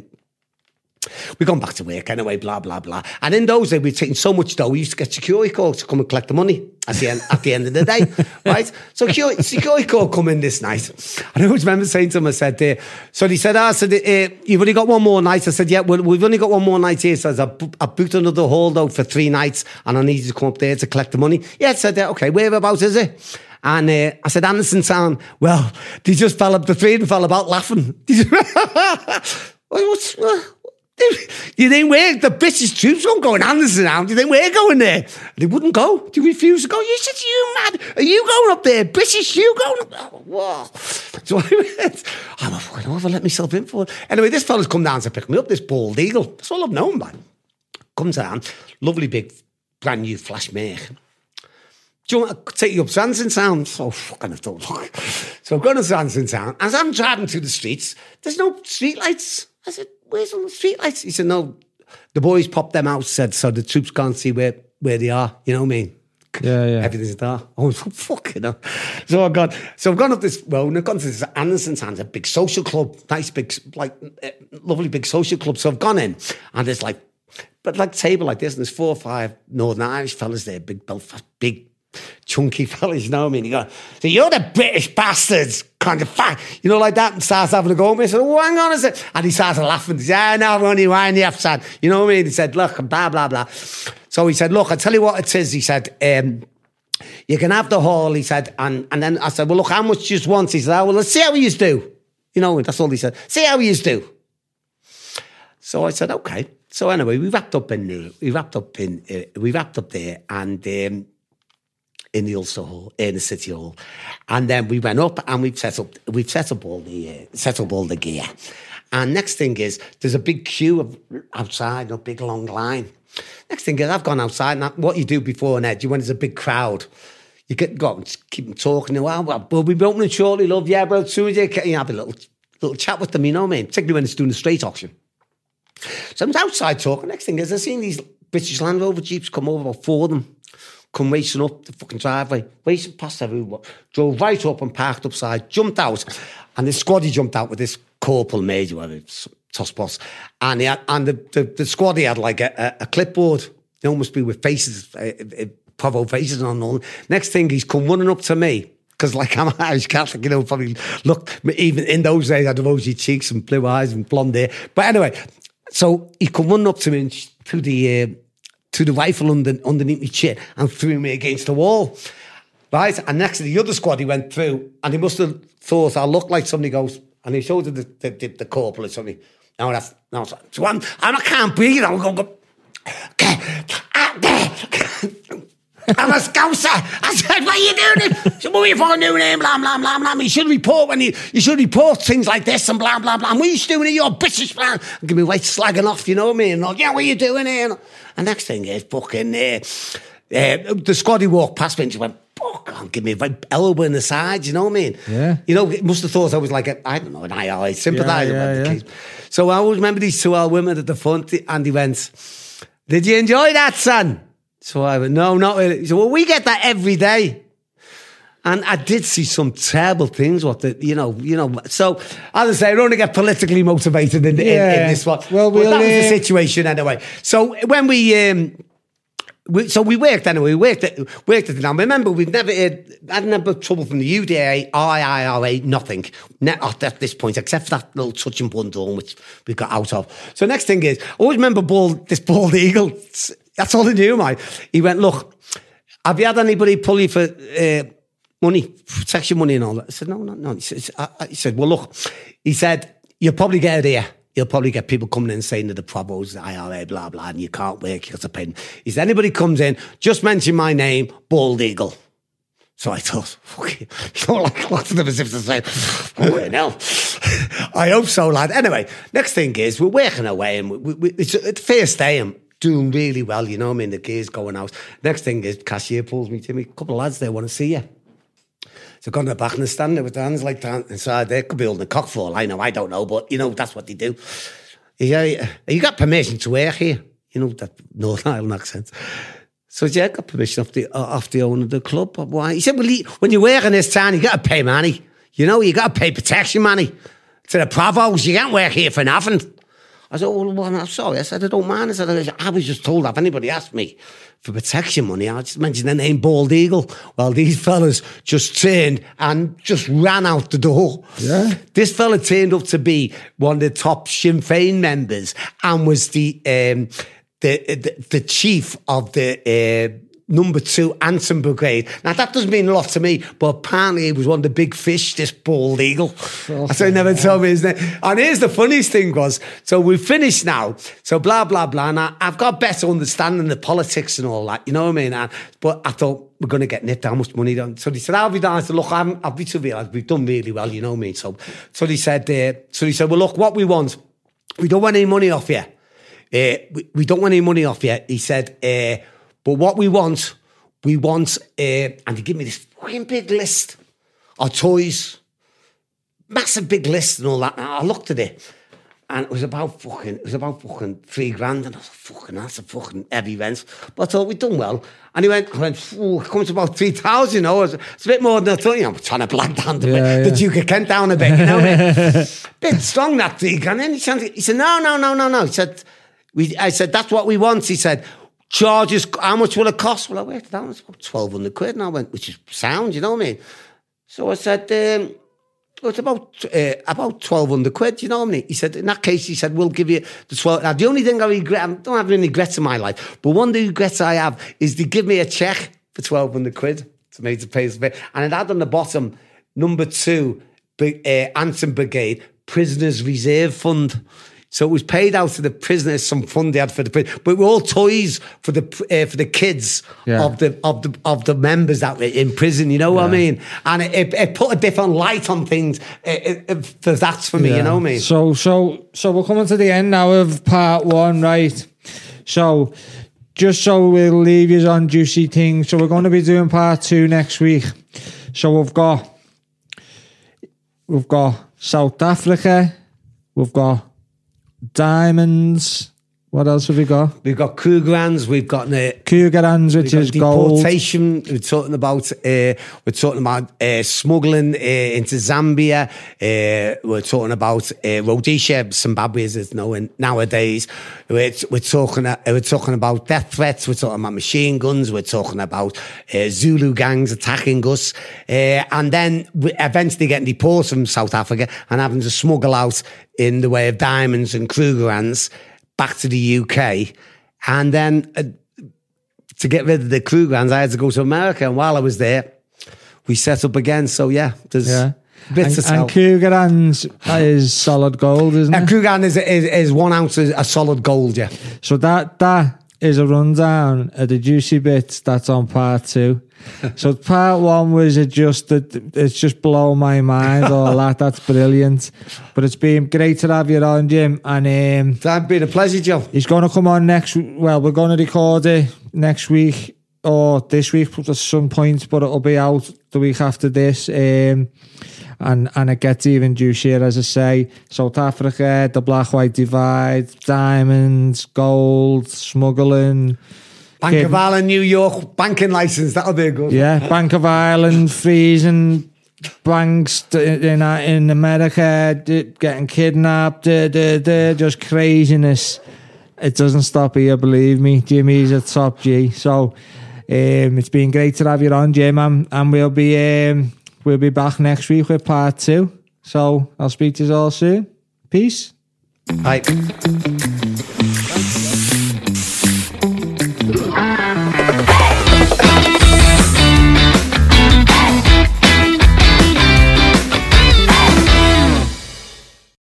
we've gone back to work anyway, blah, blah, blah. And in those days, we'd taken so much dough, we used to get security calls to come and collect the money at the end of the day, right? So security call come in this night. And I always remember saying to him, I said, so he said, you've only got one more night. I said, yeah, well, we've only got one more night here. So I booked another hall though for 3 nights and I need you to come up there to collect the money. Yeah, I said, okay, whereabouts is it? And I said, Anderson Town. Well, they just fell about laughing. You think we're the British troops won't go in Anderson Town? Do you think we're going there? They wouldn't go. They refused to go. You said, you mad? Are you going up there? British, you going up there? Oh, whoa. So I'm a fucking over, let myself in for it. Anyway, this fella's come down to pick me up, this Bald Eagle. That's all I've known, man. Comes down, lovely big, brand new flash make. Do you want to take you up to Anderson Town? So fucking I thought, so I've gone to Anderson Town. As I'm driving through the streets, there's no street lights. I said, where's all the street lights? He said, no, the boys popped them out, said, so the troops can't see where they are. You know what I mean? Yeah. Everything's dark. Oh, fucking hell. So I've gone up this road and I've gone to this Anderson Town, a big social club, nice big, lovely big social club. So I've gone in and there's table like this and there's 4 or 5 Northern Irish fellas there, big Belfast, big chunky fellas, you know what I mean? He goes, so you're the British bastards, kind of fat, you know, like that, and starts having a go at me. I said, oh, hang on a sec. And he started laughing. He said, no, I'm only winding you up, son. You know what I mean? He said, look, blah, blah, blah. So he said, look, I'll tell you what it is. He said, you can have the hall, he said. And then I said, well, look, how much do you want? He said, oh, well, let's see how you do. You know, that's all he said. See how you do. So I said, okay. So anyway, we wrapped up there, and in the Ulster Hall, in the City Hall, and then we went up and we've set up all the gear. And next thing is, there's a big queue outside, a big long line. Next thing is, I've gone outside, and what you do before an edge, when there's a big crowd, you go and keep them talking. Well, we'll be opening shortly, love. Yeah, but as soon as you have a little chat with them, you know what I mean? Particularly when it's doing a straight auction. So I was outside talking. Next thing is, I seen these British Land Rover Jeeps come over, about 4 of them, come racing up the fucking driveway, racing past everyone, drove right up and parked upside, jumped out, and this squaddy jumped out with this Corporal Major, whatever, toss boss, and the squaddy had like a clipboard. It must be with faces, Provo faces on all. Next thing, he's come running up to me, because like I'm Irish Catholic, you know, probably look, even in those days I had rosy cheeks and blue eyes and blonde hair. But anyway, so he come running up to me and to the rifle underneath my chin and threw me against the wall. Right? And next to the other squad, he went through, and he must have thought I looked like somebody goes, and he showed the corporal or something. So I can't breathe. I'm going, I'm a Scouser. I said, what are you doing? He said, what are you for doing here? Blah, blah, blah, blah. You should report you should report things like this and blah, blah, blah. And what are you doing here? You're British, blah. And give me right slagging off, you know what I mean? And like, yeah, what are you doing here? And next thing is, fucking, the squaddy walked past me and she went, fuck, and give me a right elbow in the side, you know what I mean? Yeah. You know, it must have thought I was like, I don't know, an IRA sympathiser. Yeah. So I always remember these 2 old women at the front, and he went, did you enjoy that, son? So I went, no, not really. He said, well, we get that every day. And I did see some terrible things, you know. So, as I say, I don't want to get politically motivated in this one. Well, that was the situation anyway. So when we worked anyway. We worked at the now. Remember, we've never had never trouble from the UDA, IRA, nothing. Not at this point, except for that little touch and bundle which we got out of. So next thing is, I always remember this bald eagle. That's all I knew, mate. He went, look, have you had anybody pull you for money, protection money and all that? I said, no. He said, well, look, he said, you'll probably get it here. You'll probably get people coming in saying that the Provos, the IRA, blah, blah, and you can't work because of pain. He said, anybody comes in, just mention my name, Bald Eagle. So I thought, fuck you. You know, like, lots of them as if to say, oh, hell. I hope so, lad. Anyway, next thing is, we're working away, and it's the first day, I'm doing really well, you know what I mean? The gear's going out. Next thing is, cashier pulls me to me, a couple of lads there want to see you. So gone to the back and they're standing there with their hands like that inside there. Could be holding a cock for all I know. I don't know, but you know, that's what they do. Yeah, you got permission to work here? You know, that Northern Ireland accent. So yeah, I got permission off the owner of the club. But why? He said, well, when you work in this town, you got to pay money. You know, you got to pay protection money to the Provos. You can't work here for nothing. I said, oh, well, I'm sorry. I said, I don't mind. I said, I was just told if anybody asked me for protection money, I just mentioned the name Bald Eagle. Well, these fellas just turned and just ran out the door. Yeah. This fella turned up to be one of the top Sinn Féin members and was the chief of the number 2 Anson Brigade. Now, that doesn't mean a lot to me, but apparently he was one of the big fish, this Bald Eagle. So he never told me his name. And here's the funniest thing was, so we've finished now, so blah, blah, blah, and I've got better understanding the politics and all that, you know what I mean? But I thought, we're going to get nipped, how much money done? So he said, I'll be done. I said, look, I'll be to realize we've done really well, you know what I mean? So he said, well, look, what we want, we don't want any money off you. We don't want any money off you. He said, but what we want, and he gave me this fucking big list of toys, massive big list and all that. And I looked at it, and it was about fucking $3,000. And I was like, that's a fucking heavy rent. But I thought, we've done well. And he went, it comes to about 3,000, you know. It's a bit more than I thought. You know, I'm trying to black down the Duke of Kent down a bit, you know. Bit strong, that $3,000. And then he said, no. He said, I said, that's what we want. He said, charges, how much will it cost? Well, I worked it out, it's about 1,200 quid. And I went, which is sound, you know what I mean? So I said, it's about 1,200 quid, you know what I mean? He said, in that case, he said, we'll give you the 12. Now, the only thing I regret, I don't have any regrets in my life, but one of the regrets I have is they give me a cheque for 1,200 quid to me to pay his bill. And it had on the bottom, number 2, Anson Brigade, Prisoners Reserve Fund. So it was paid out to the prisoners, some fund they had for the prisoners, but it were all toys for the kids of the members that were in prison. You know what I mean? And it put a different light on things. That's for me. You know what I mean? So we're coming to the end now of part 1, right? So just so we'll leave you on juicy things. So we're going to be doing part 2 next week. So we've got South Africa. We've got diamonds. What else have we got? We've got Krugerrands. We've got Krugerrands, which is gold. Deportation. We're talking about smuggling into Zambia. We're talking about Rhodesia, Zimbabwe as it's known nowadays. We're talking about death threats. We're talking about machine guns. We're talking about Zulu gangs attacking us, and then eventually getting deported from South Africa and having to smuggle out in the way of diamonds and Krugerrands back to the UK. And then to get rid of the Krugerrands, I had to go to America. And while I was there, we set up again. So there's bits to tell. And Krugerrands is solid gold, isn't it? Krugerrand is 1 ounce of solid gold, yeah. So that is a rundown of the juicy bits that's on part 2. So part 1 was it's just blown my mind, all that. That's brilliant. But it's been great to have you on, Jim. And it's been a pleasure, Joe. He's going to come on we're going to record it next week or this week at some point, but it'll be out the week after this. And it gets even juicier, as I say. South Africa, the black-white divide, diamonds, gold, smuggling. Bank of Ireland, New York, banking license, that'll be a good one. Yeah, Bank of Ireland, freezing banks in America, getting kidnapped, just craziness. It doesn't stop here, believe me. Jimmy's a top G. So it's been great to have you on, Jim, and we'll be back next week with part 2. So I'll speak to you all soon. Peace. Bye.